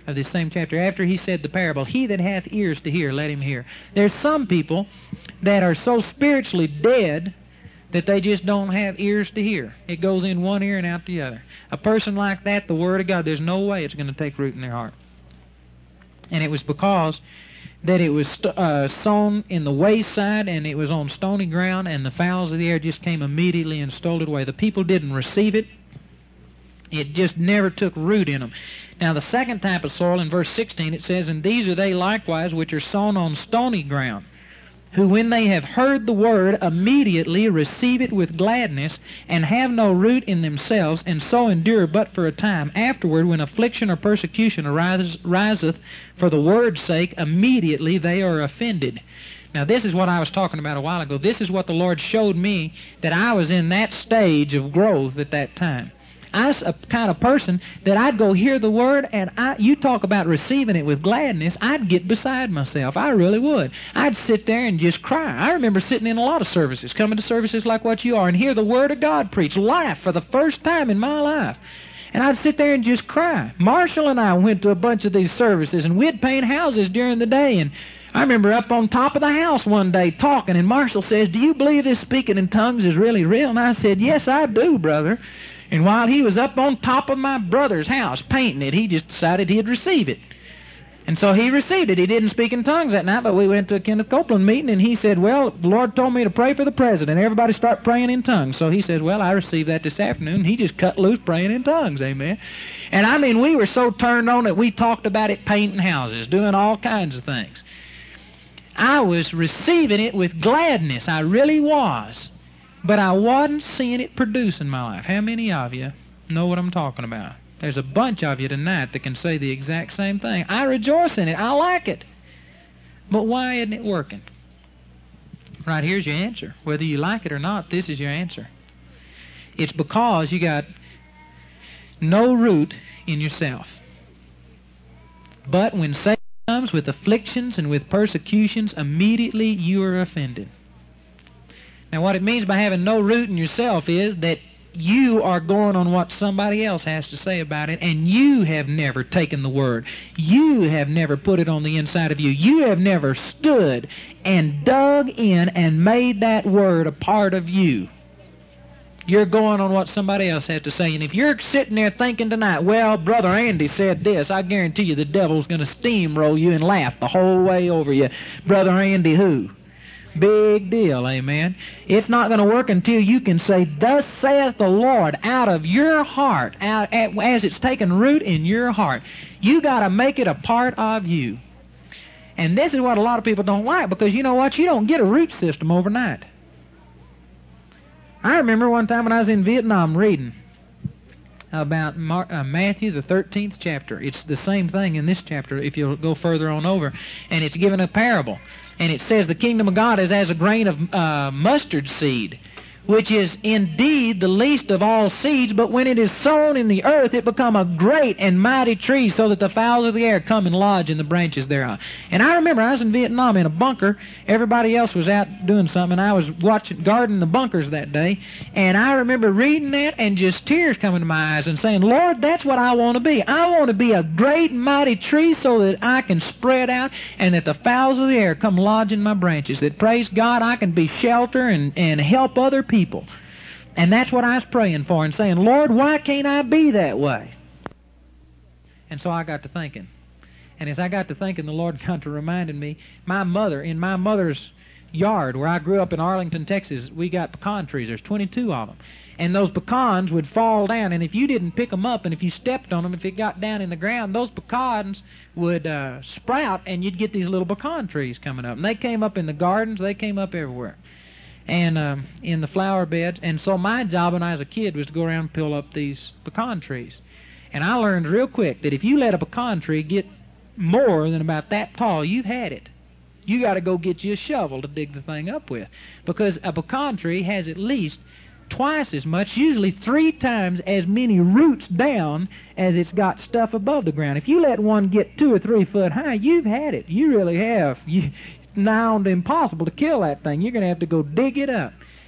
of this same chapter, after he said the parable, he that hath ears to hear, let him hear. There's some people that are so spiritually dead that they just don't have ears to hear. It goes in one ear and out the other. A person like that, the Word of God, there's no way it's going to take root in their heart. And it was because that it was sown in the wayside, and it was on stony ground, and the fowls of the air just came immediately and stole it away. The people didn't receive it. It just never took root in them. Now the second type of soil, in verse 16, it says, And these are they likewise which are sown on stony ground, who when they have heard the word immediately receive it with gladness, and have no root in themselves, and so endure but for a time. Afterward, when affliction or persecution riseth for the word's sake, immediately they are offended. Now this is what I was talking about a while ago. This is what the Lord showed me, that I was in that stage of growth at that time. I was a kind of person that I'd go hear the Word, and you talk about receiving it with gladness, I'd get beside myself. I really would. I'd sit there and just cry. I remember sitting in a lot of services, coming to services like what you are, and hear the Word of God preached live for the first time in my life. And I'd sit there and just cry. Marshall and I went to a bunch of these services, and we'd paint houses during the day, and I remember up on top of the house one day talking, and Marshall says, Do you believe this speaking in tongues is really real? And I said, Yes, I do, brother. And while he was up on top of my brother's house painting it, he just decided he'd receive it. And so he received it. He didn't speak in tongues that night, but we went to a Kenneth Copeland meeting, and he said, Well, the Lord told me to pray for the president. Everybody start praying in tongues. So he says, Well, I received that this afternoon. He just cut loose praying in tongues. Amen. And I mean, we were so turned on that we talked about it painting houses, doing all kinds of things. I was receiving it with gladness. I really was. But I wasn't seeing it produce in my life. How many of you know what I'm talking about? There's a bunch of you tonight that can say the exact same thing. I rejoice in it. I like it. But why isn't it working? Right, here's your answer. Whether you like it or not, this is your answer. It's because you got no root in yourself. But when Satan comes with afflictions and with persecutions, immediately you are offended. Now what it means by having no root in yourself is that you are going on what somebody else has to say about it, and you have never taken the Word. You have never put it on the inside of you. You have never stood and dug in and made that Word a part of you. You're going on what somebody else has to say. And if you're sitting there thinking tonight, well, Brother Andy said this, I guarantee you the devil's going to steamroll you and laugh the whole way over you. Brother Andy who? Big deal, amen. It's not going to work until you can say, Thus saith the Lord, out of your heart, as it's taken root in your heart. You got to make it a part of you. And this is what a lot of people don't like, because you know what? You don't get a root system overnight. I remember one time when I was in Vietnam reading about Matthew, the 13th chapter. It's the same thing in this chapter if you'll go further on over. And it's given a parable. And it says, The kingdom of God is as a grain of mustard seed, which is indeed the least of all seeds, but when it is sown in the earth, it become a great and mighty tree, so that the fowls of the air come and lodge in the branches thereof. And I remember I was in Vietnam in a bunker. Everybody else was out doing something, and I was guarding the bunkers that day. And I remember reading that and just tears coming to my eyes and saying, Lord, that's what I want to be. I want to be a great and mighty tree so that I can spread out and that the fowls of the air come lodge in my branches. That, praise God, I can be shelter and help other people. And that's what I was praying for and saying, Lord, why can't I be that way? And so I got to thinking. And as I got to thinking, the Lord got to reminding me, in my mother's yard where I grew up in Arlington, Texas, we got pecan trees. There's 22 of them. And those pecans would fall down, and if you didn't pick them up and if you stepped on them, if it got down in the ground, those pecans would sprout, and you'd get these little pecan trees coming up. And they came up in the gardens. They came up everywhere. And in the flower beds. And so my job when I was a kid was to go around and pull up these pecan trees. And I learned real quick that if you let a pecan tree get more than about that tall, you've had it. You got to go get you a shovel to dig the thing up with. Because a pecan tree has at least twice as much, usually 3 times as many roots down as it's got stuff above the ground. If you let one get 2 or 3 foot high, you've had it. You really have. Nigh on to impossible to kill that thing. You're going to have to go dig it up.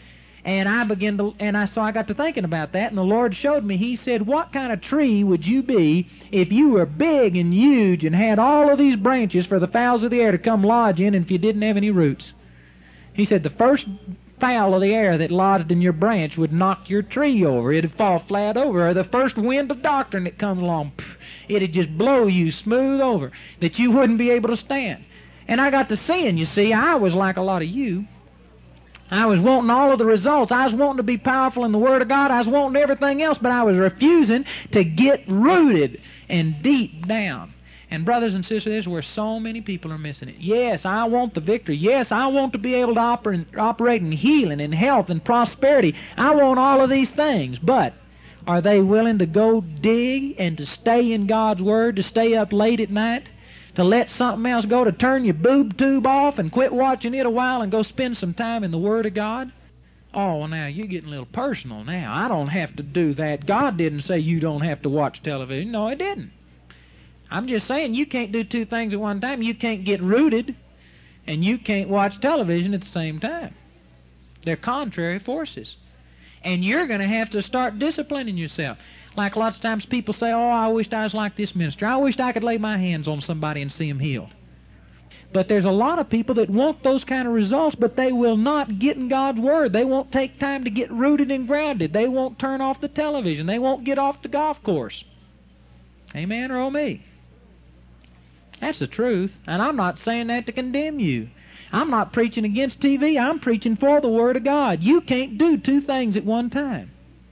And so I got to thinking about that, and the Lord showed me. He said, what kind of tree would you be if you were big and huge and had all of these branches for the fowls of the air to come lodge in, and if you didn't have any roots? He said, the first fowl of the air that lodged in your branch would knock your tree over. It'd fall flat over. Or the first wind of doctrine that comes along, it'd just blow you smooth over, that you wouldn't be able to stand. And I got to seeing, you see, I was like a lot of you. I was wanting all of the results. I was wanting to be powerful in the Word of God. I was wanting everything else, but I was refusing to get rooted and deep down. And brothers and sisters, this is where so many people are missing it. Yes, I want the victory. Yes, I want to be able to operate in healing and health and prosperity. I want all of these things. But are they willing to go dig and to stay in God's Word, to stay up late at night, to let something else go, to turn your boob tube off and quit watching it a while and go spend some time in the Word of God? Oh, well, now, you're getting a little personal now. I don't have to do that. God didn't say you don't have to watch television. No, it didn't. I'm just saying you can't do two things at one time. You can't get rooted, and you can't watch television at the same time. They're contrary forces. And you're going to have to start disciplining yourself. Like lots of times people say, oh, I wished I was like this minister. I wished I could lay my hands on somebody and see them healed. But there's a lot of people that want those kind of results, but they will not get in God's Word. They won't take time to get rooted and grounded. They won't turn off the television. They won't get off the golf course. Amen or oh me? That's the truth, and I'm not saying that to condemn you. I'm not preaching against TV. I'm preaching for the Word of God. You can't do two things at one time.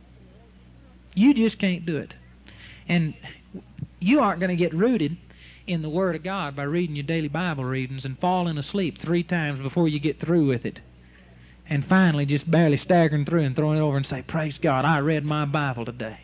You just can't do it. And you aren't going to get rooted in the Word of God by reading your daily Bible readings and falling asleep 3 times before you get through with it. And finally just barely staggering through and throwing it over and say, praise God, I read my Bible today.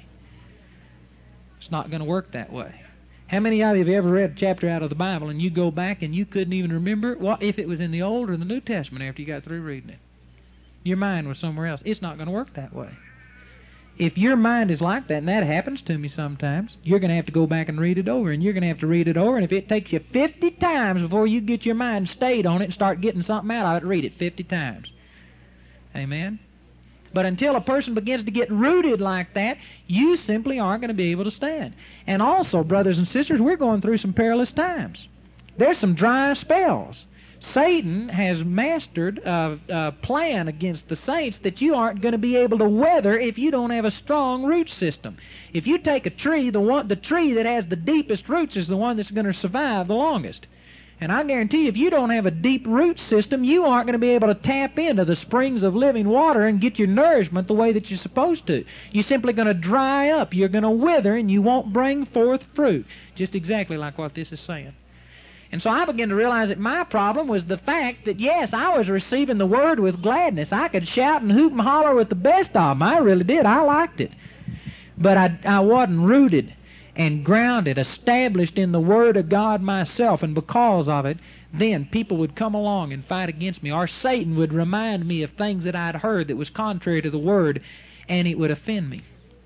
It's not going to work that way. How many of you have ever read a chapter out of the Bible and you go back and you couldn't even remember if it was in the Old or the New Testament after you got through reading it? Your mind was somewhere else. It's not going to work that way. If your mind is like that, and that happens to me sometimes, you're going to have to go back and read it over, and you're going to have to read it over, and if it takes you 50 times before you get your mind stayed on it and start getting something out of it, read it 50 times. Amen? But until a person begins to get rooted like that, you simply aren't going to be able to stand. And also, brothers and sisters, we're going through some perilous times. There's some dry spells. Satan has mastered a plan against the saints that you aren't going to be able to weather if you don't have a strong root system. If you take a tree, the tree that has the deepest roots is the one that's going to survive the longest. And I guarantee you, if you don't have a deep root system, you aren't going to be able to tap into the springs of living water and get your nourishment the way that you're supposed to. You're simply going to dry up. You're going to wither, and you won't bring forth fruit. Just exactly like what this is saying. And so I began to realize that my problem was the fact that, yes, I was receiving the Word with gladness. I could shout and hoot and holler with the best of them. I really did. I liked it. But I wasn't rooted and grounded, established in the Word of God myself, and because of it, then people would come along and fight against me, or Satan would remind me of things that I'd heard that was contrary to the Word, and it would offend me.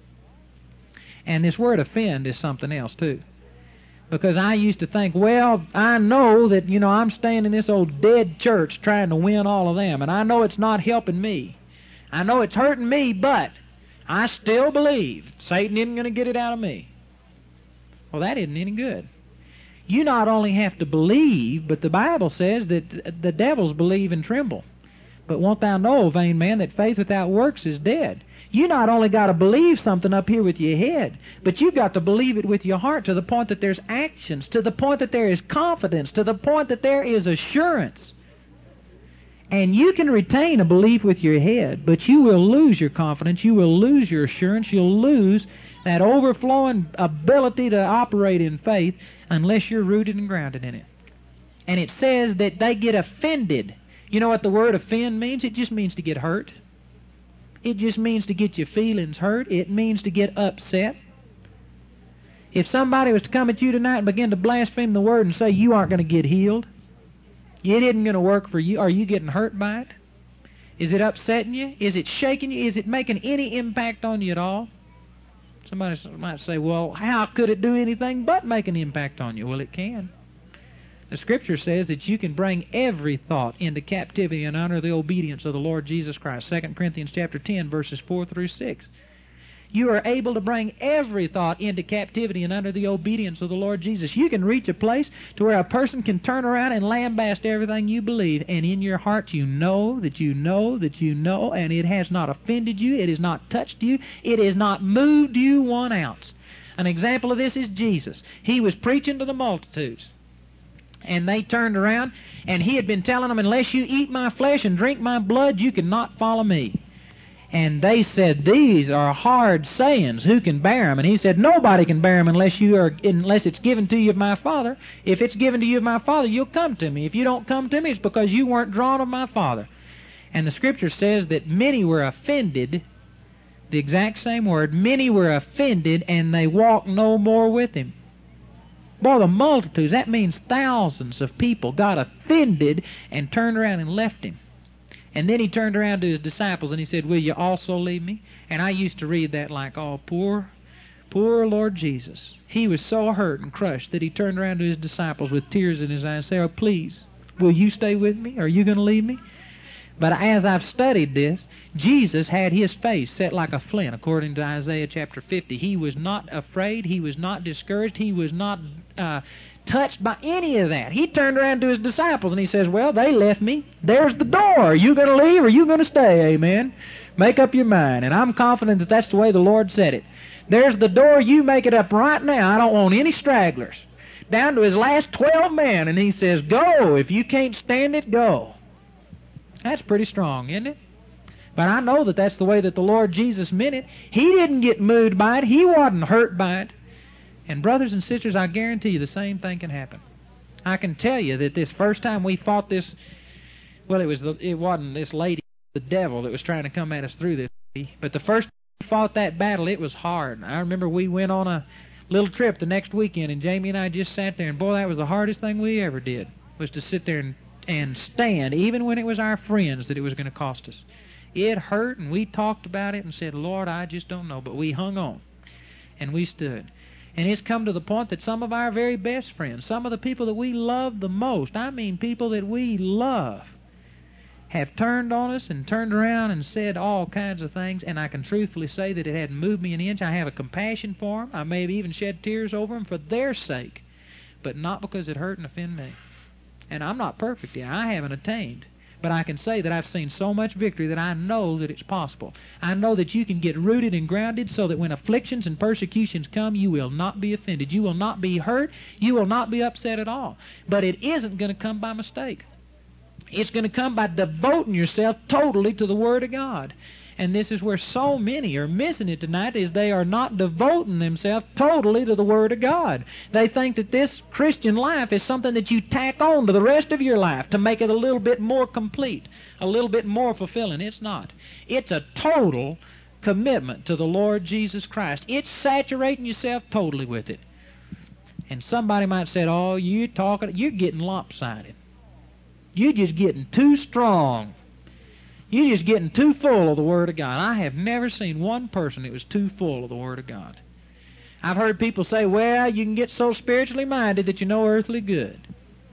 And this word offend is something else, too. Because I used to think, well, I know that, I'm staying in this old dead church trying to win all of them, and I know it's not helping me. I know it's hurting me, but I still believe Satan isn't going to get it out of me. Well, that isn't any good. You not only have to believe, but the Bible says that the devils believe and tremble. But won't thou know, vain man, that faith without works is dead. You not only got to believe something up here with your head, but you've got to believe it with your heart to the point that there's actions, to the point that there is confidence, to the point that there is assurance. And you can retain a belief with your head, but you will lose your confidence, you will lose your assurance, you'll lose that overflowing ability to operate in faith unless you're rooted and grounded in it. And it says that they get offended. You know what the word offend means? It just means to get hurt. It just means to get your feelings hurt. It means to get upset. If somebody was to come at you tonight and begin to blaspheme the Word and say you aren't going to get healed, it isn't going to work for you, are you getting hurt by it? Is it upsetting you? Is it shaking you? Is it making any impact on you at all? Somebody might say, well, how could it do anything but make an impact on you? Well, it can. The Scripture says that you can bring every thought into captivity and under the obedience of the Lord Jesus Christ. 2 Corinthians chapter 10, verses 4 through 6. You are able to bring every thought into captivity and under the obedience of the Lord Jesus. You can reach a place to where a person can turn around and lambast everything you believe, and in your heart you know that you know that you know, and it has not offended you, it has not touched you, it has not moved you 1 ounce. An example of this is Jesus. He was preaching to the multitudes. And they turned around, and He had been telling them, unless you eat my flesh and drink my blood, you cannot follow me. And they said, these are hard sayings. Who can bear them? And He said, nobody can bear them unless it's given to you of my Father. If it's given to you of my Father, you'll come to me. If you don't come to me, it's because you weren't drawn of my Father. And the Scripture says that many were offended, the exact same word, many were offended, and they walked no more with Him. Boy, the multitudes, that means thousands of people got offended and turned around and left Him. And then He turned around to His disciples and He said, will you also leave me? And I used to read that like, oh, poor Lord Jesus. He was so hurt and crushed that He turned around to His disciples with tears in His eyes and said, oh, please, will you stay with me? Are you going to leave me? But as I've studied this, Jesus had His face set like a flint, according to Isaiah chapter 50. He was not afraid. He was not discouraged. He was not touched by any of that. He turned around to His disciples and He says, well, they left me. There's the door. Are you going to leave or are you going to stay? Amen. Make up your mind. And I'm confident that that's the way the Lord said it. There's the door. You make it up right now. I don't want any stragglers. Down to His last 12 men. And He says, go. If you can't stand it, go. That's pretty strong, isn't it? But I know that that's the way that the Lord Jesus meant it. He didn't get moved by it. He wasn't hurt by it. And brothers and sisters, I guarantee you the same thing can happen. I can tell you that this first time we fought this, well, it wasn't this lady, the devil that was trying to come at us through this. But the first time we fought that battle, it was hard. I remember we went on a little trip the next weekend, and Jamie and I just sat there, and boy, that was the hardest thing we ever did, was to sit there and stand, even when it was our friends that it was going to cost us. It hurt, and we talked about it and said, Lord, I just don't know. But we hung on, and we stood. And it's come to the point that some of our very best friends, some of the people that we love the most, I mean people that we love, have turned on us and turned around and said all kinds of things, and I can truthfully say that it hadn't moved me an inch. I have a compassion for them. I may have even shed tears over them for their sake, but not because it hurt and offended me. And I'm not perfect yet. I haven't attained. But I can say that I've seen so much victory that I know that it's possible. I know that you can get rooted and grounded so that when afflictions and persecutions come, you will not be offended. You will not be hurt. You will not be upset at all. But it isn't going to come by mistake. It's going to come by devoting yourself totally to the Word of God. And this is where so many are missing it tonight, is they are not devoting themselves totally to the Word of God. They think that this Christian life is something that you tack on to the rest of your life to make it a little bit more complete, a little bit more fulfilling. It's not. It's a total commitment to the Lord Jesus Christ. It's saturating yourself totally with it. And somebody might say, oh, you're getting lopsided. You're just getting too strong. You're just getting too full of the Word of God. I have never seen one person that was too full of the Word of God. I've heard people say, well, you can get so spiritually minded that you know earthly good.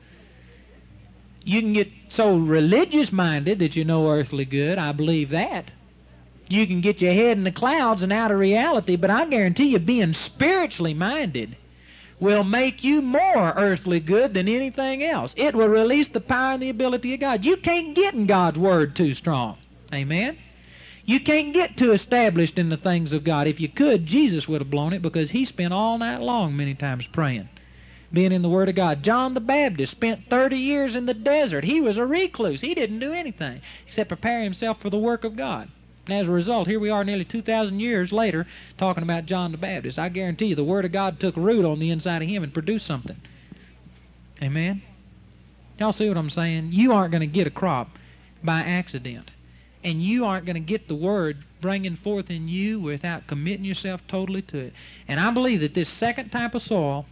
You can get so religious minded that you know earthly good. I believe that. You can get your head in the clouds and out of reality, but I guarantee you being spiritually minded will make you more earthly good than anything else. It will release the power and the ability of God. You can't get in God's Word too strong. Amen? You can't get too established in the things of God. If you could, Jesus would have blown it, because He spent all night long many times praying, being in the Word of God. John the Baptist spent 30 years in the desert. He was a recluse. He didn't do anything except prepare himself for the work of God. And as a result, here we are nearly 2,000 years later talking about John the Baptist. I guarantee you the Word of God took root on the inside of him and produced something. Amen? Y'all see what I'm saying? You aren't going to get a crop by accident. And you aren't going to get the Word bringing forth in you without committing yourself totally to it. And I believe that this second type of soil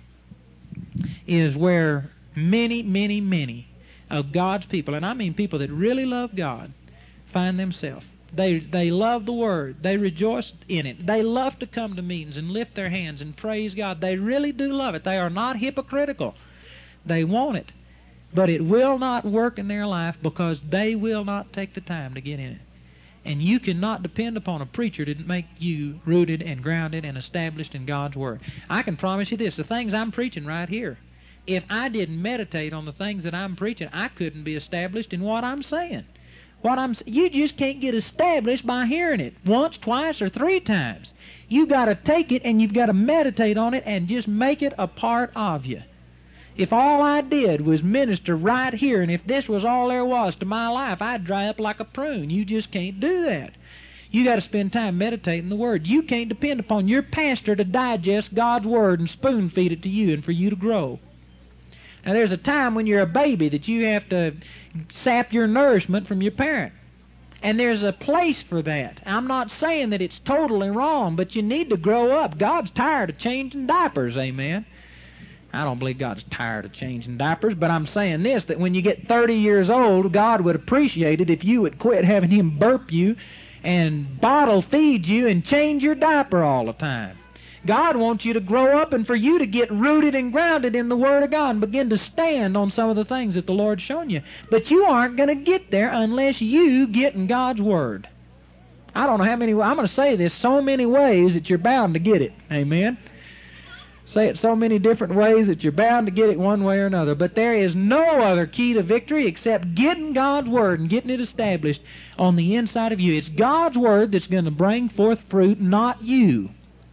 is where many, many, many of God's people, and I mean people that really love God, find themselves. They love the Word. They rejoice in it. They love to come to meetings and lift their hands and praise God. They really do love it. They are not hypocritical. They want it. But it will not work in their life because they will not take the time to get in it. And you cannot depend upon a preacher to make you rooted and grounded and established in God's Word. I can promise you this, the things I'm preaching right here, if I didn't meditate on the things that I'm preaching, I couldn't be established in what I'm saying. You just can't get established by hearing it once, twice, or 3 times. You got to take it and you've got to meditate on it and just make it a part of you. If all I did was minister right here, and if this was all there was to my life, I'd dry up like a prune. You just can't do that. You got to spend time meditating the Word. You can't depend upon your pastor to digest God's Word and spoon feed it to you and for you to grow. Now, there's a time when you're a baby that you have to sap your nourishment from your parent. And there's a place for that. I'm not saying that it's totally wrong, but you need to grow up. God's tired of changing diapers, amen? I don't believe God's tired of changing diapers, but I'm saying this, that when you get 30 years old, God would appreciate it if you would quit having Him burp you and bottle feed you and change your diaper all the time. God wants you to grow up and for you to get rooted and grounded in the Word of God and begin to stand on some of the things that the Lord's shown you. But you aren't going to get there unless you get in God's Word. I don't know how many, I'm going to say this so many ways that you're bound to get it. Amen? Say it so many different ways that you're bound to get it one way or another. But there is no other key to victory except getting God's Word and getting it established on the inside of you. It's God's Word that's going to bring forth fruit, not you.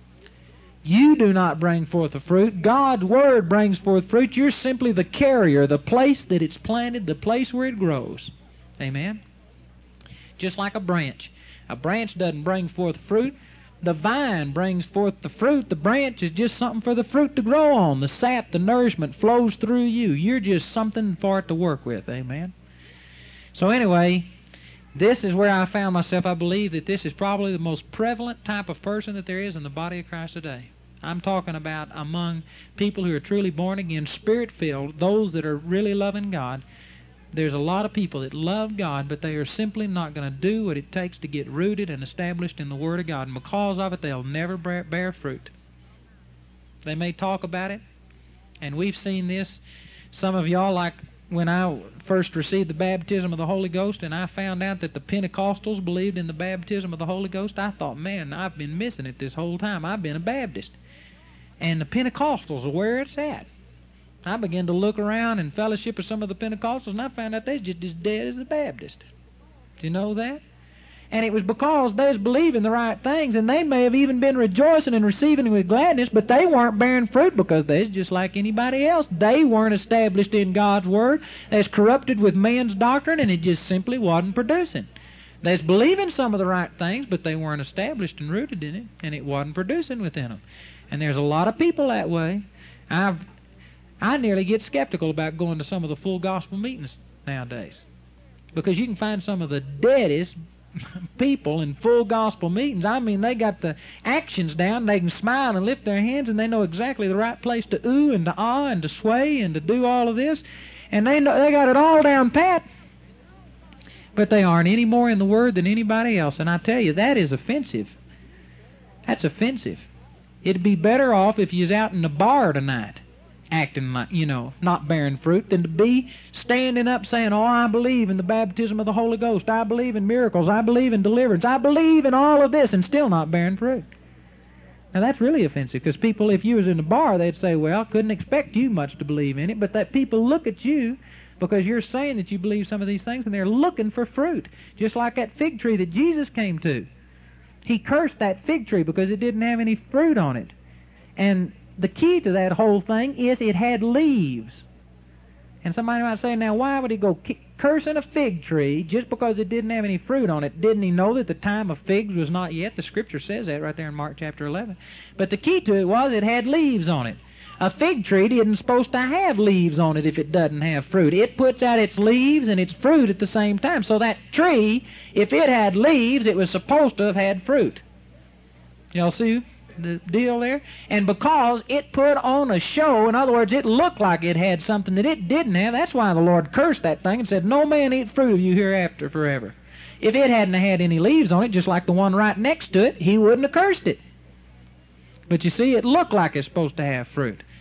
You do not bring forth the fruit. God's Word brings forth fruit. You're simply the carrier, the place that it's planted, the place where it grows. Amen? Just like a branch. A branch doesn't bring forth fruit. The vine brings forth the fruit. The branch is just something for the fruit to grow on. The sap, the nourishment flows through you. You're just something for it to work with. Amen? So anyway, this is where I found myself. I believe that this is probably the most prevalent type of person that there is in the body of Christ today. I'm talking about among people who are truly born again, Spirit-filled, those that are really loving God. There's a lot of people that love God, but they are simply not going to do what it takes to get rooted and established in the Word of God. And because of it, they'll never bear fruit. They may talk about it, and we've seen this. Some of y'all, like when I first received the baptism of the Holy Ghost and I found out that the Pentecostals believed in the baptism of the Holy Ghost, I thought, man, I've been missing it this whole time. I've been a Baptist. And the Pentecostals are where it's at. I began to look around and fellowship with some of the Pentecostals, and I found out they're just as dead as the Baptist. Do you know that? And it was because they was believing the right things, and they may have even been rejoicing and receiving it with gladness, but they weren't bearing fruit because they was just like anybody else. They weren't established in God's Word. They was corrupted with man's doctrine, and it just simply wasn't producing. They was believing some of the right things, but they weren't established and rooted in it, and it wasn't producing within them. And there's a lot of people that way. I nearly get skeptical about going to some of the full gospel meetings nowadays, because you can find some of the deadest people in full gospel meetings. I mean, they got the actions down. They can smile and lift their hands, and they know exactly the right place to ooh and to ah and to sway and to do all of this, and they got it all down pat. But they aren't any more in the Word than anybody else, and I tell you, that is offensive. That's offensive. It'd be better off if you was out in the bar tonight, acting like, not bearing fruit, than to be standing up saying, oh, I believe in the baptism of the Holy Ghost, I believe in miracles, I believe in deliverance, I believe in all of this, and still not bearing fruit. Now that's really offensive, because people, if you was in the bar, they'd say, well, couldn't expect you much to believe in it, but that people look at you because you're saying that you believe some of these things, and they're looking for fruit, just like that fig tree that Jesus came to. He cursed that fig tree because it didn't have any fruit on it. And the key to that whole thing is it had leaves. And somebody might say, now why would he go cursing a fig tree just because it didn't have any fruit on it? Didn't he know that the time of figs was not yet? The Scripture says that right there in Mark chapter 11. But the key to it was it had leaves on it. A fig tree isn't supposed to have leaves on it if it doesn't have fruit. It puts out its leaves and its fruit at the same time. So that tree, if it had leaves, it was supposed to have had fruit. Y'all see the deal there? And because it put on a show, in other words, it looked like it had something that it didn't have, that's why the Lord cursed that thing and said, no man eat fruit of you hereafter forever. If it hadn't had any leaves on it, just like the one right next to it, he wouldn't have cursed it. But you see, it looked like it's supposed to have fruit.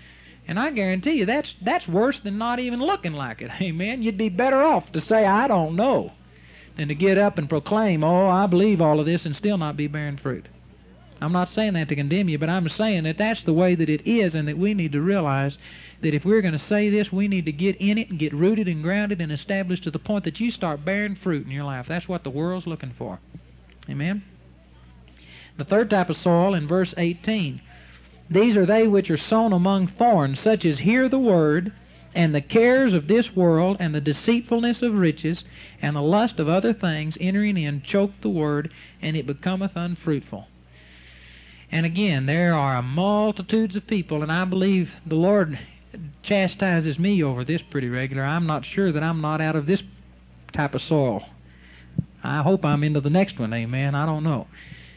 And I guarantee you that's worse than not even looking like it. Amen. You'd be better off to say, I don't know, than to get up and proclaim, oh, I believe all of this, and still not be bearing fruit. I'm not saying that to condemn you, but I'm saying that that's the way that it is, and that we need to realize that if we're going to say this, we need to get in it and get rooted and grounded and established to the point that you start bearing fruit in your life. That's what the world's looking for. Amen? The third type of soil in verse 18. These are they which are sown among thorns, such as hear the word, and the cares of this world, and the deceitfulness of riches, and the lust of other things, entering in, choke the word, and it becometh unfruitful. And again, there are multitudes of people, and I believe the Lord chastises me over this pretty regular. I'm not sure that I'm not out of this type of soil. I hope I'm into the next one, amen. I don't know.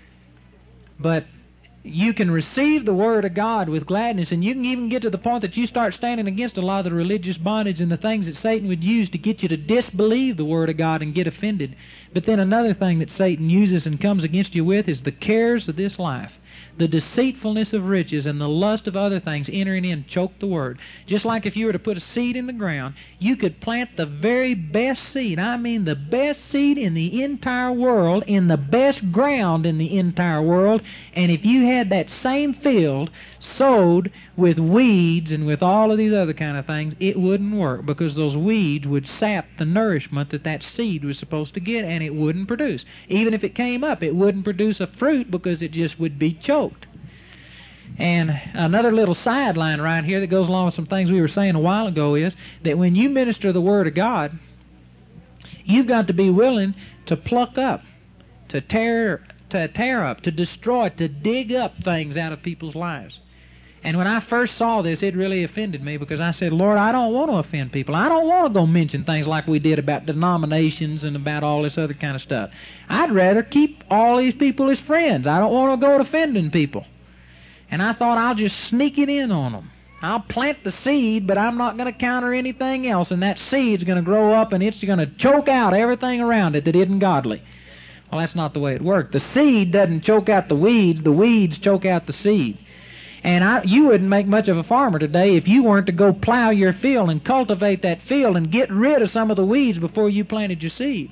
But you can receive the Word of God with gladness, and you can even get to the point that you start standing against a lot of the religious bondage and the things that Satan would use to get you to disbelieve the Word of God and get offended. But then another thing that Satan uses and comes against you with is the cares of this life, the deceitfulness of riches, and the lust of other things entering in choke the Word. Just like if you were to put a seed in the ground, you could plant the very best seed, I mean the best seed in the entire world, in the best ground in the entire world, and if you had that same field sowed with weeds and with all of these other kind of things, it wouldn't work, because those weeds would sap the nourishment that that seed was supposed to get, and it wouldn't produce. Even if it came up, it wouldn't produce a fruit, because it just would be choked. And another little sideline right here that goes along with some things we were saying a while ago is that when you minister the Word of God, you've got to be willing to pluck up, to tear up, to destroy, to dig up things out of people's lives. And when I first saw this, it really offended me, because I said, Lord, I don't want to offend people. I don't want to go mention things like we did about denominations and about all this other kind of stuff. I'd rather keep all these people as friends. I don't want to go offending people. And I thought, I'll just sneak it in on them. I'll plant the seed, but I'm not going to counter anything else, and that seed's going to grow up, and it's going to choke out everything around it that isn't godly. Well, that's not the way it worked. The seed doesn't choke out the weeds choke out the seed. And you wouldn't make much of a farmer today if you weren't to go plow your field and cultivate that field and get rid of some of the weeds before you planted your seed.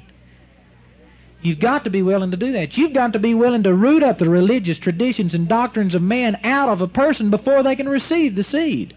You've got to be willing to do that. You've got to be willing to root up the religious traditions and doctrines of man out of a person before they can receive the seed.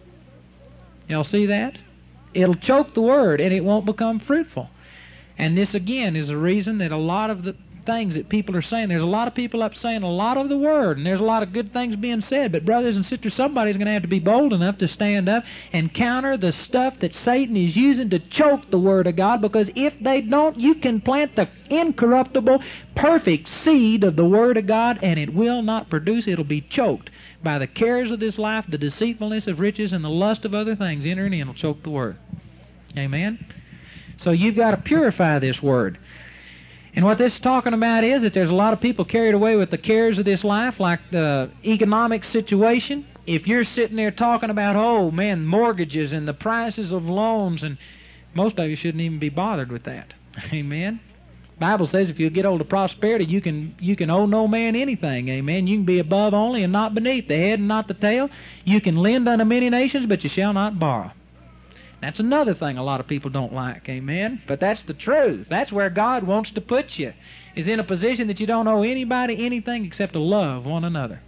Y'all see that? It'll choke the Word, and it won't become fruitful. And this, again, is a reason that a lot of the things that people are saying, there's a lot of people up saying a lot of the Word, and there's a lot of good things being said, but brothers and sisters, somebody's going to have to be bold enough to stand up and counter the stuff that Satan is using to choke the Word of God, because if they don't, you can plant the incorruptible, perfect seed of the Word of God, and it will not produce. It'll be choked by the cares of this life, the deceitfulness of riches, and the lust of other things entering in will choke the Word. Amen? So you've got to purify this Word. And what this is talking about is that there's a lot of people carried away with the cares of this life, like the economic situation. If you're sitting there talking about, oh man, mortgages and the prices of loans, and most of you shouldn't even be bothered with that. Amen? The Bible says if you get hold of prosperity, you can owe no man anything. Amen? You can be above only and not beneath, the head and not the tail. You can lend unto many nations, but you shall not borrow. That's another thing a lot of people don't like, amen? But that's the truth. That's where God wants to put you, is in a position that you don't owe anybody anything except to love one another.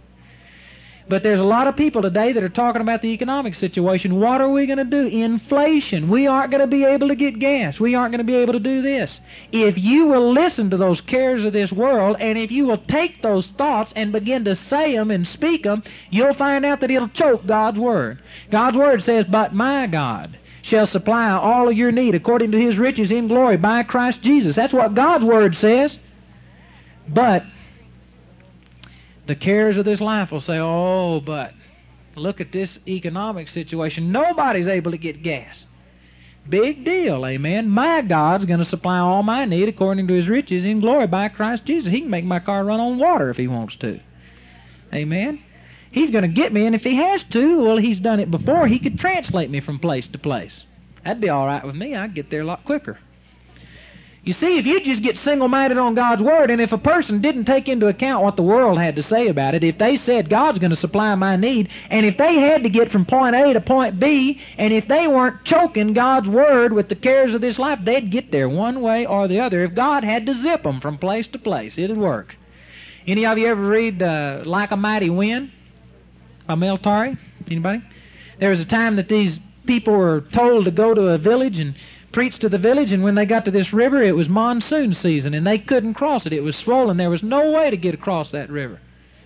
But there's a lot of people today that are talking about the economic situation. What are we going to do? Inflation. We aren't going to be able to get gas. We aren't going to be able to do this. If you will listen to those cares of this world, and if you will take those thoughts and begin to say them and speak them, you'll find out that it'll choke God's Word. God's Word says, but my God shall supply all of your need according to His riches in glory by Christ Jesus. That's what God's Word says. But the cares of this life will say, oh, but look at this economic situation. Nobody's able to get gas. Big deal, amen. My God's going to supply all my need according to His riches in glory by Christ Jesus. He can make my car run on water if He wants to. Amen. He's going to get me, and if He has to, well, He's done it before. He could translate me from place to place. That'd be all right with me. I'd get there a lot quicker. You see, if you just get single-minded on God's Word, and if a person didn't take into account what the world had to say about it, if they said, God's going to supply my need, and if they had to get from point A to point B, and if they weren't choking God's Word with the cares of this life, they'd get there one way or the other. If God had to zip them from place to place, it'd work. Any of you ever read Like a Mighty Wind by Mel Torrey? Anybody? There was a time that these people were told to go to a village and preach to the village, and when they got to this river, it was monsoon season, and they couldn't cross it. It was swollen. There was no way to get across that river.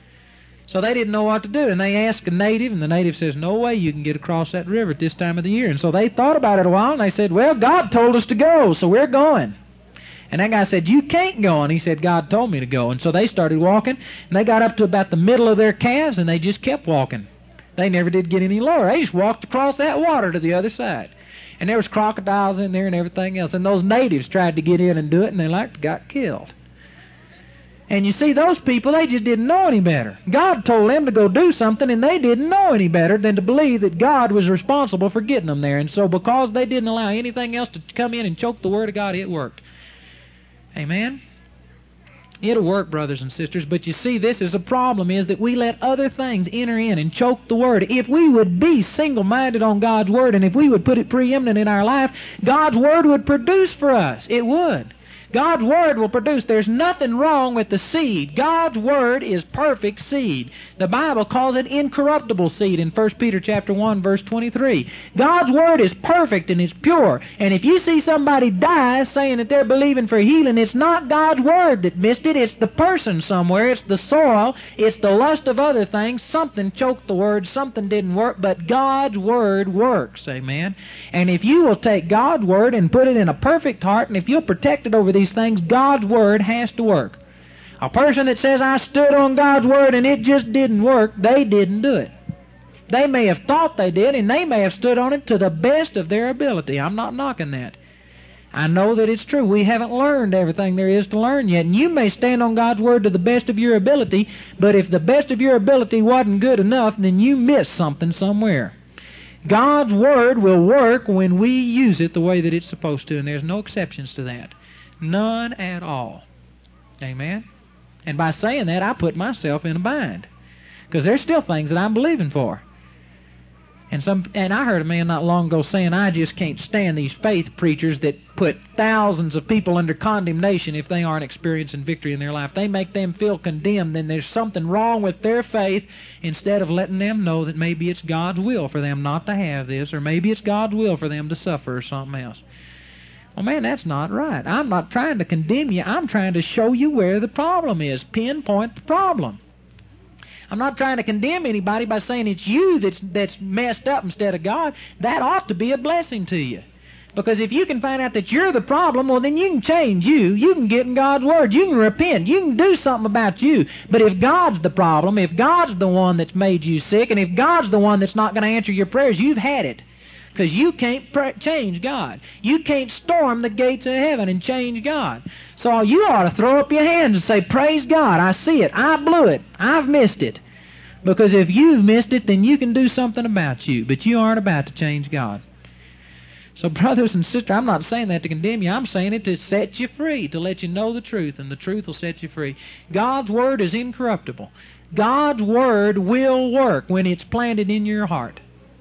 So they didn't know what to do, and they asked a native, and the native says, no way you can get across that river at this time of the year. And so they thought about it a while, and they said, well, God told us to go, so we're going. And that guy said, you can't go. And he said, God told me to go. And so they started walking, and they got up to about the middle of their calves, and they just kept walking. They never did get any lower. They just walked across that water to the other side. And there was crocodiles in there and everything else. And those natives tried to get in and do it, and they got killed. And you see, those people, they just didn't know any better. God told them to go do something, and they didn't know any better than to believe that God was responsible for getting them there. And so because they didn't allow anything else to come in and choke the Word of God, it worked. Amen? It'll work, brothers and sisters, but you see, this is a problem, is that we let other things enter in and choke the Word. If we would be single-minded on God's Word, and if we would put it preeminent in our life, God's Word would produce for us. It would. God's Word will produce. There's nothing wrong with the seed. God's Word is perfect seed. The Bible calls it incorruptible seed in 1 Peter chapter 1, verse 23. God's Word is perfect and it's pure. And if you see somebody die saying that they're believing for healing, it's not God's Word that missed it. It's the person somewhere. It's the soil. It's the lust of other things. Something choked the Word. Something didn't work. But God's Word works. Amen. And if you will take God's Word and put it in a perfect heart, and if you'll protect it over these things, God's Word has to work. A person that says, I stood on God's Word and it just didn't work, they didn't do it. They may have thought they did, and they may have stood on it to the best of their ability. I'm not knocking that. I know that it's true. We haven't learned everything there is to learn yet, and you may stand on God's Word to the best of your ability, but if the best of your ability wasn't good enough, then you missed something somewhere. God's Word will work when we use it the way that it's supposed to, and there's no exceptions to that. None at all. Amen? And by saying that, I put myself in a bind. Because there's still things that I'm believing for. And I heard a man not long ago saying, I just can't stand these faith preachers that put thousands of people under condemnation if they aren't experiencing victory in their life. They make them feel condemned, and there's something wrong with their faith, instead of letting them know that maybe it's God's will for them not to have this, or maybe it's God's will for them to suffer or something else. Well, man, that's not right. I'm not trying to condemn you. I'm trying to show you where the problem is. Pinpoint the problem. I'm not trying to condemn anybody by saying it's you that's messed up instead of God. That ought to be a blessing to you. Because if you can find out that you're the problem, well, then you can change you. You can get in God's Word. You can repent. You can do something about you. But if God's the problem, if God's the one that's made you sick, and if God's the one that's not going to answer your prayers, you've had it. Because you can't change God. You can't storm the gates of heaven and change God. So you ought to throw up your hands and say, praise God, I see it. I blew it. I've missed it. Because if you've missed it, then you can do something about you. But you aren't about to change God. So brothers and sisters, I'm not saying that to condemn you. I'm saying it to set you free, to let you know the truth, and the truth will set you free. God's Word is incorruptible. God's Word will work when it's planted in your heart.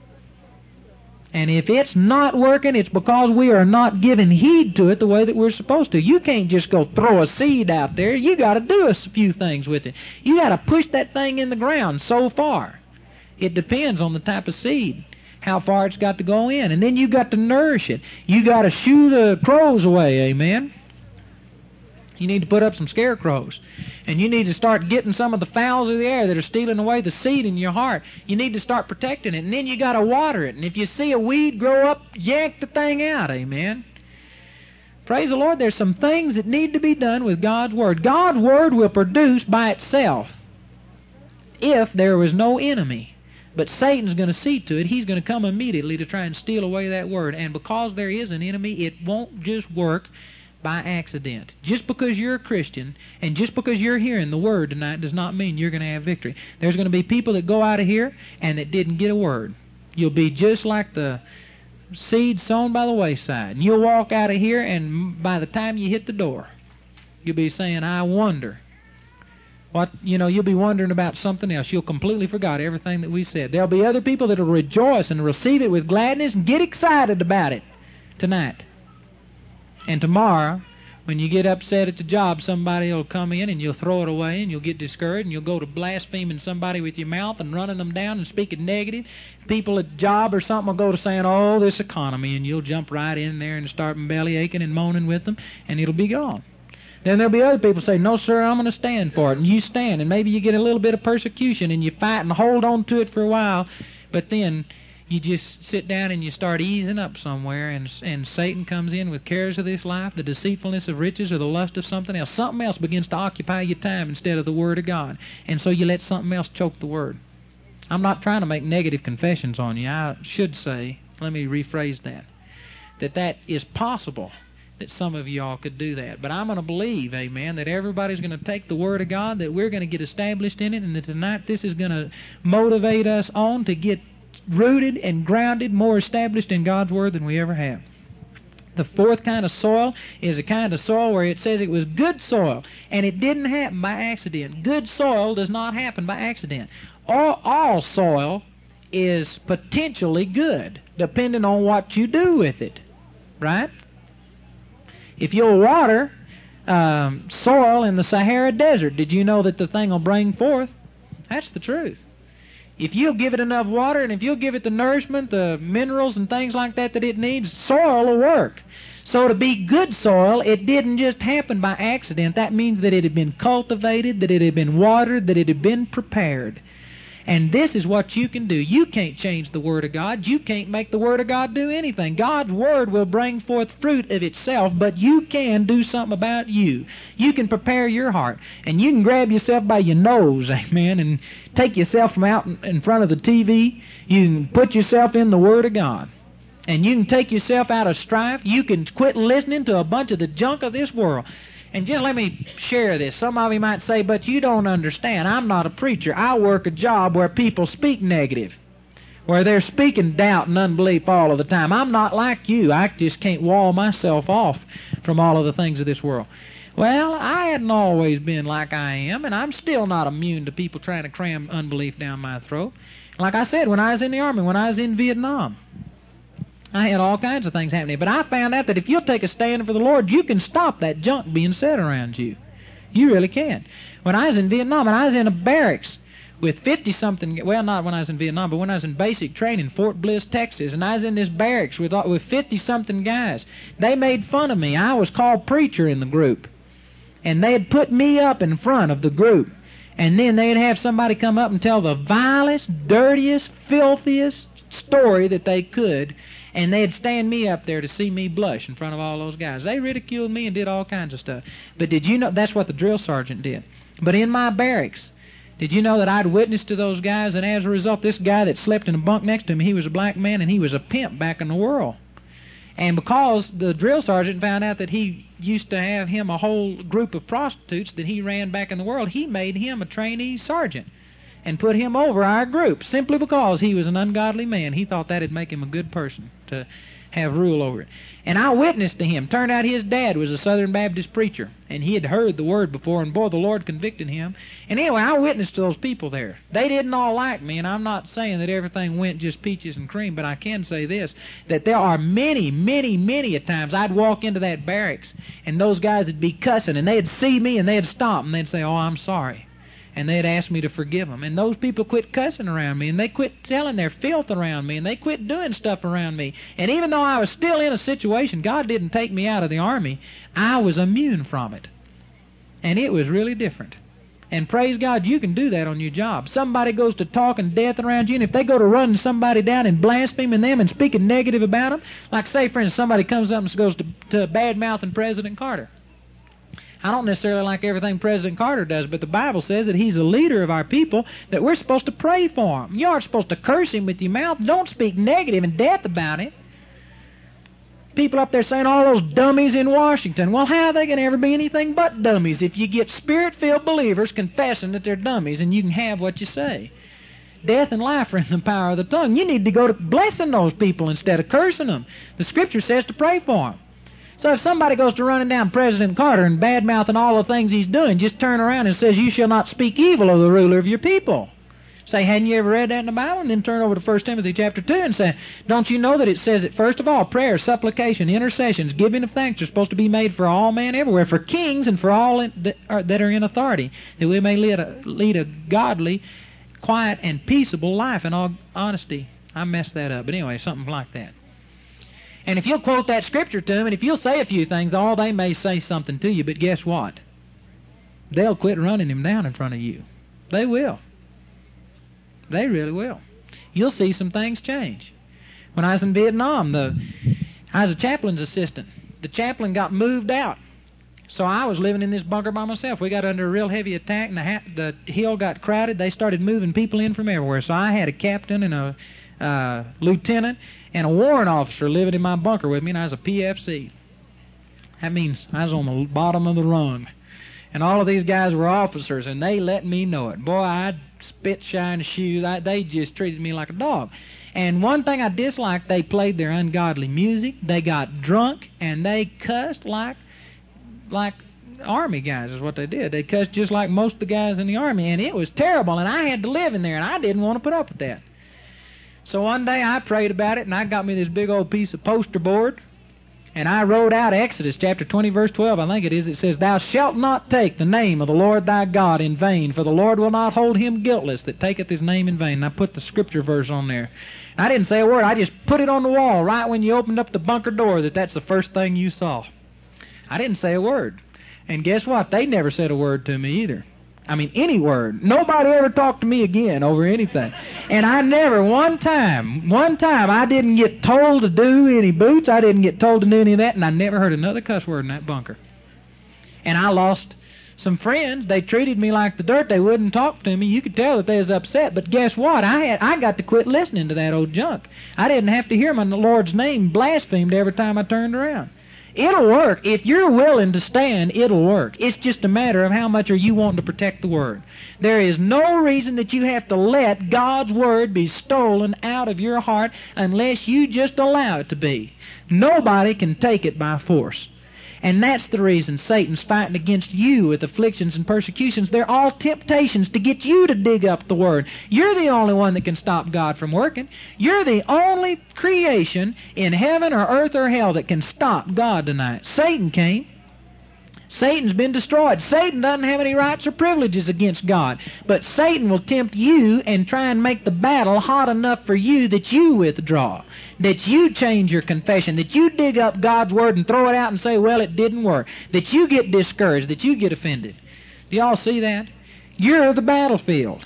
And if it's not working, it's because we are not giving heed to it the way that we're supposed to. You can't just go throw a seed out there. You got to do a few things with it. You got to push that thing in the ground so far. It depends on the type of seed, how far it's got to go in. And then you got to nourish it. You got to shoo the crows away, amen? You need to put up some scarecrows. And you need to start getting some of the fowls of the air that are stealing away the seed in your heart. You need to start protecting it. And then you got to water it. And if you see a weed grow up, yank the thing out. Amen. Praise the Lord. There's some things that need to be done with God's Word. God's Word will produce by itself if there was no enemy. But Satan's going to see to it. He's going to come immediately to try and steal away that Word. And because there is an enemy, it won't just work by accident. Just because you're a Christian and just because you're hearing the Word tonight does not mean you're going to have victory. There's going to be people that go out of here and that didn't get a word. You'll be just like the seed sown by the wayside. And you'll walk out of here, and by the time you hit the door, you'll be saying, I wonder. You'll be wondering about something else. You'll completely forgot everything that we said. There'll be other people that will rejoice and receive it with gladness and get excited about it tonight. And tomorrow, when you get upset at the job, somebody will come in and you'll throw it away and you'll get discouraged and you'll go to blaspheming somebody with your mouth and running them down and speaking negative. People at the job or something will go to saying, oh, this economy, and you'll jump right in there and start belly aching and moaning with them, and it'll be gone. Then there'll be other people say, no, sir, I'm going to stand for it. And you stand, and maybe you get a little bit of persecution, and you fight and hold on to it for a while, but then you just sit down and you start easing up somewhere, and Satan comes in with cares of this life, the deceitfulness of riches, or the lust of something else. Something else begins to occupy your time instead of the Word of God. And so you let something else choke the Word. I'm not trying to make negative confessions on you. I should say, let me rephrase that is possible, that some of y'all could do that. But I'm going to believe, amen, that everybody's going to take the Word of God, that we're going to get established in it, and that tonight this is going to motivate us on to get rooted and grounded, more established in God's Word than we ever have. The fourth kind of soil is a kind of soil where it says it was good soil, and it didn't happen by accident. Good soil does not happen by accident. All soil is potentially good, depending on what you do with it, right? If you'll water soil in the Sahara Desert, did you know that the thing will bring forth? That's the truth. If you'll give it enough water, and if you'll give it the nourishment, the minerals and things like that it needs, soil will work. So to be good soil, it didn't just happen by accident. That means that it had been cultivated, that it had been watered, that it had been prepared. And this is what you can do. You can't change the Word of God. You can't make the Word of God do anything. God's Word will bring forth fruit of itself, but you can do something about you. You can prepare your heart, and you can grab yourself by your nose, amen, and take yourself from out in front of the TV. You can put yourself in the Word of God, and you can take yourself out of strife. You can quit listening to a bunch of the junk of this world. And just let me share this. Some of you might say, but you don't understand. I'm not a preacher. I work a job where people speak negative, where they're speaking doubt and unbelief all of the time. I'm not like you. I just can't wall myself off from all of the things of this world. Well, I hadn't always been like I am, and I'm still not immune to people trying to cram unbelief down my throat. Like I said, when I was in the Army, when I was in Vietnam, I had all kinds of things happening. But I found out that if you'll take a stand for the Lord, you can stop that junk being said around you. You really can. When I was in Vietnam, and I was in a barracks with 50-something, well, not when I was in Vietnam, but when I was in basic training, Fort Bliss, Texas, and I was in this barracks with 50-something guys. They made fun of me. I was called preacher in the group. And they had put me up in front of the group. And then they'd have somebody come up and tell the vilest, dirtiest, filthiest story that they could, and they'd stand me up there to see me blush in front of all those guys. They ridiculed me and did all kinds of stuff. But did you know, that's what the drill sergeant did. But in my barracks, did you know that I'd witnessed to those guys, and as a result, this guy that slept in a bunk next to me, he was a black man, and he was a pimp back in the world. And because the drill sergeant found out that he used to have him a whole group of prostitutes that he ran back in the world, he made him a trainee sergeant and put him over our group, simply because he was an ungodly man. He thought that'd make him a good person to have rule over it. And I witnessed to him. Turned out his dad was a Southern Baptist preacher, and he had heard the Word before, and boy, the Lord convicted him. And anyway, I witnessed to those people there. They didn't all like me, and I'm not saying that everything went just peaches and cream, but I can say this, that there are many, many, many a times I'd walk into that barracks, and those guys would be cussing, and they'd see me, and they'd stop, and they'd say, oh, I'm sorry. And they'd ask me to forgive them. And those people quit cussing around me, and they quit telling their filth around me, and they quit doing stuff around me. And even though I was still in a situation, God didn't take me out of the Army, I was immune from it. And it was really different. And praise God, you can do that on your job. Somebody goes to talking death around you, and if they go to running somebody down and blaspheming them and speaking negative about them, like say, for instance, somebody comes up and goes to bad-mouthing President Carter. I don't necessarily like everything President Carter does, but the Bible says that he's a leader of our people, that we're supposed to pray for him. You aren't supposed to curse him with your mouth. Don't speak negative and death about him. People up there saying all those dummies in Washington. Well, how are they going to ever be anything but dummies if you get Spirit-filled believers confessing that they're dummies and you can have what you say? Death and life are in the power of the tongue. You need to go to blessing those people instead of cursing them. The Scripture says to pray for them. So if somebody goes to running down President Carter and bad-mouthing all the things he's doing, just turn around and says, you shall not speak evil of the ruler of your people. Say, hadn't you ever read that in the Bible? And then turn over to 1 Timothy chapter 2 and say, don't you know that it says that first of all, prayer, supplication, intercessions, giving of thanks are supposed to be made for all men everywhere, for kings and for all that are in authority, that we may lead a godly, quiet, and peaceable life in all honesty. I messed that up, but anyway, something like that. And if you'll quote that Scripture to them, and if you'll say a few things, they may say something to you, but guess what? They'll quit running him down in front of you. They will. They really will. You'll see some things change. When I was in Vietnam, I was a chaplain's assistant. The chaplain got moved out. So I was living in this bunker by myself. We got under a real heavy attack, and the hill got crowded. They started moving people in from everywhere. So I had a captain and a lieutenant and a warrant officer living in my bunker with me, and I was a PFC. That means I was on the bottom of the rung. And all of these guys were officers, and they let me know it. Boy, I'd spit shine shoes. They just treated me like a dog. And one thing I disliked, they played their ungodly music, they got drunk, and they cussed like Army guys is what they did. They cussed just like most of the guys in the Army, and it was terrible, and I had to live in there, and I didn't want to put up with that. So one day I prayed about it, and I got me this big old piece of poster board, and I wrote out Exodus chapter 20, verse 12, I think it is. It says, thou shalt not take the name of the Lord thy God in vain, for the Lord will not hold him guiltless that taketh his name in vain. And I put the Scripture verse on there. And I didn't say a word. I just put it on the wall right when you opened up the bunker door that's the first thing you saw. I didn't say a word. And guess what? They never said a word to me either. I mean, any word. Nobody ever talked to me again over anything. And I never, one time, I didn't get told to do any boots. I didn't get told to do any of that, and I never heard another cuss word in that bunker. And I lost some friends. They treated me like the dirt. They wouldn't talk to me. You could tell that they was upset. But guess what? I got to quit listening to that old junk. I didn't have to hear my Lord's name blasphemed every time I turned around. It'll work. If you're willing to stand, it'll work. It's just a matter of how much are you wanting to protect the Word. There is no reason that you have to let God's Word be stolen out of your heart unless you just allow it to be. Nobody can take it by force. And that's the reason Satan's fighting against you with afflictions and persecutions. They're all temptations to get you to dig up the Word. You're the only one that can stop God from working. You're the only creation in heaven or earth or hell that can stop God tonight. Satan can't. Satan's been destroyed. Satan doesn't have any rights or privileges against God. But Satan will tempt you and try and make the battle hot enough for you that you withdraw, that you change your confession, that you dig up God's Word and throw it out and say, well, it didn't work, that you get discouraged, that you get offended. Do y'all see that? You're the battlefield,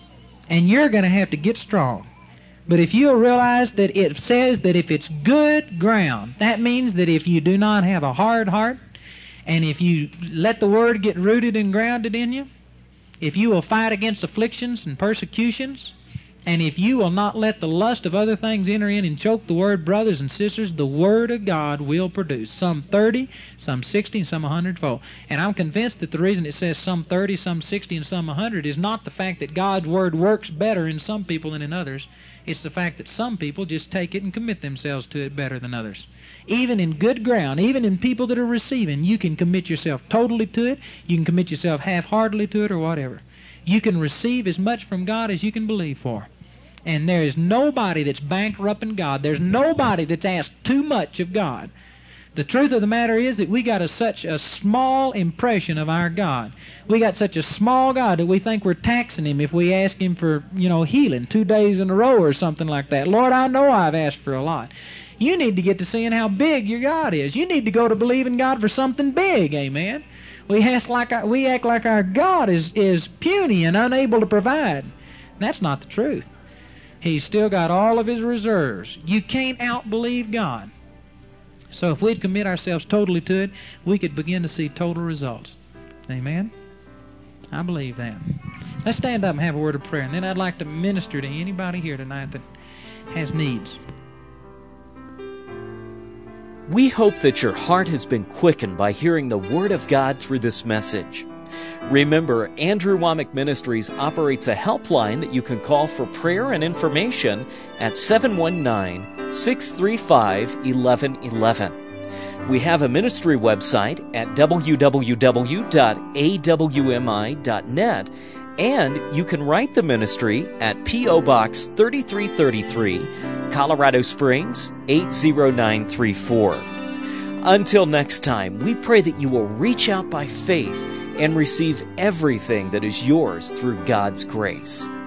and you're going to have to get strong. But if you'll realize that it says that if it's good ground, that means that if you do not have a hard heart, and if you let the Word get rooted and grounded in you, if you will fight against afflictions and persecutions, and if you will not let the lust of other things enter in and choke the Word, brothers and sisters, the Word of God will produce some 30, some 60, and some 100-fold. And I'm convinced that the reason it says some 30, some 60, and some 100 is not the fact that God's Word works better in some people than in others. It's the fact that some people just take it and commit themselves to it better than others. Even in good ground, even in people that are receiving, you can commit yourself totally to it, you can commit yourself half-heartedly to it, or whatever. You can receive as much from God as you can believe for. And there is nobody that's bankrupting God. There's nobody that's asked too much of God. The truth of the matter is that we got such a small impression of our God. We got such a small God that we think we're taxing Him if we ask Him for, healing 2 days in a row or something like that. Lord, I know I've asked for a lot. You need to get to seeing how big your God is. You need to go to believing God for something big, amen? We act like our God is puny and unable to provide. That's not the truth. He's still got all of His reserves. You can't outbelieve God. So if we'd commit ourselves totally to it, we could begin to see total results. Amen? I believe that. Let's stand up and have a word of prayer, and then I'd like to minister to anybody here tonight that has needs. We hope that your heart has been quickened by hearing the Word of God through this message. Remember, Andrew Wommack Ministries operates a helpline that you can call for prayer and information at 719-635-1111. We have a ministry website at www.awmi.net, and you can write the ministry at P.O. Box 3333, Colorado Springs 80934. Until next time, we pray that you will reach out by faith and receive everything that is yours through God's grace.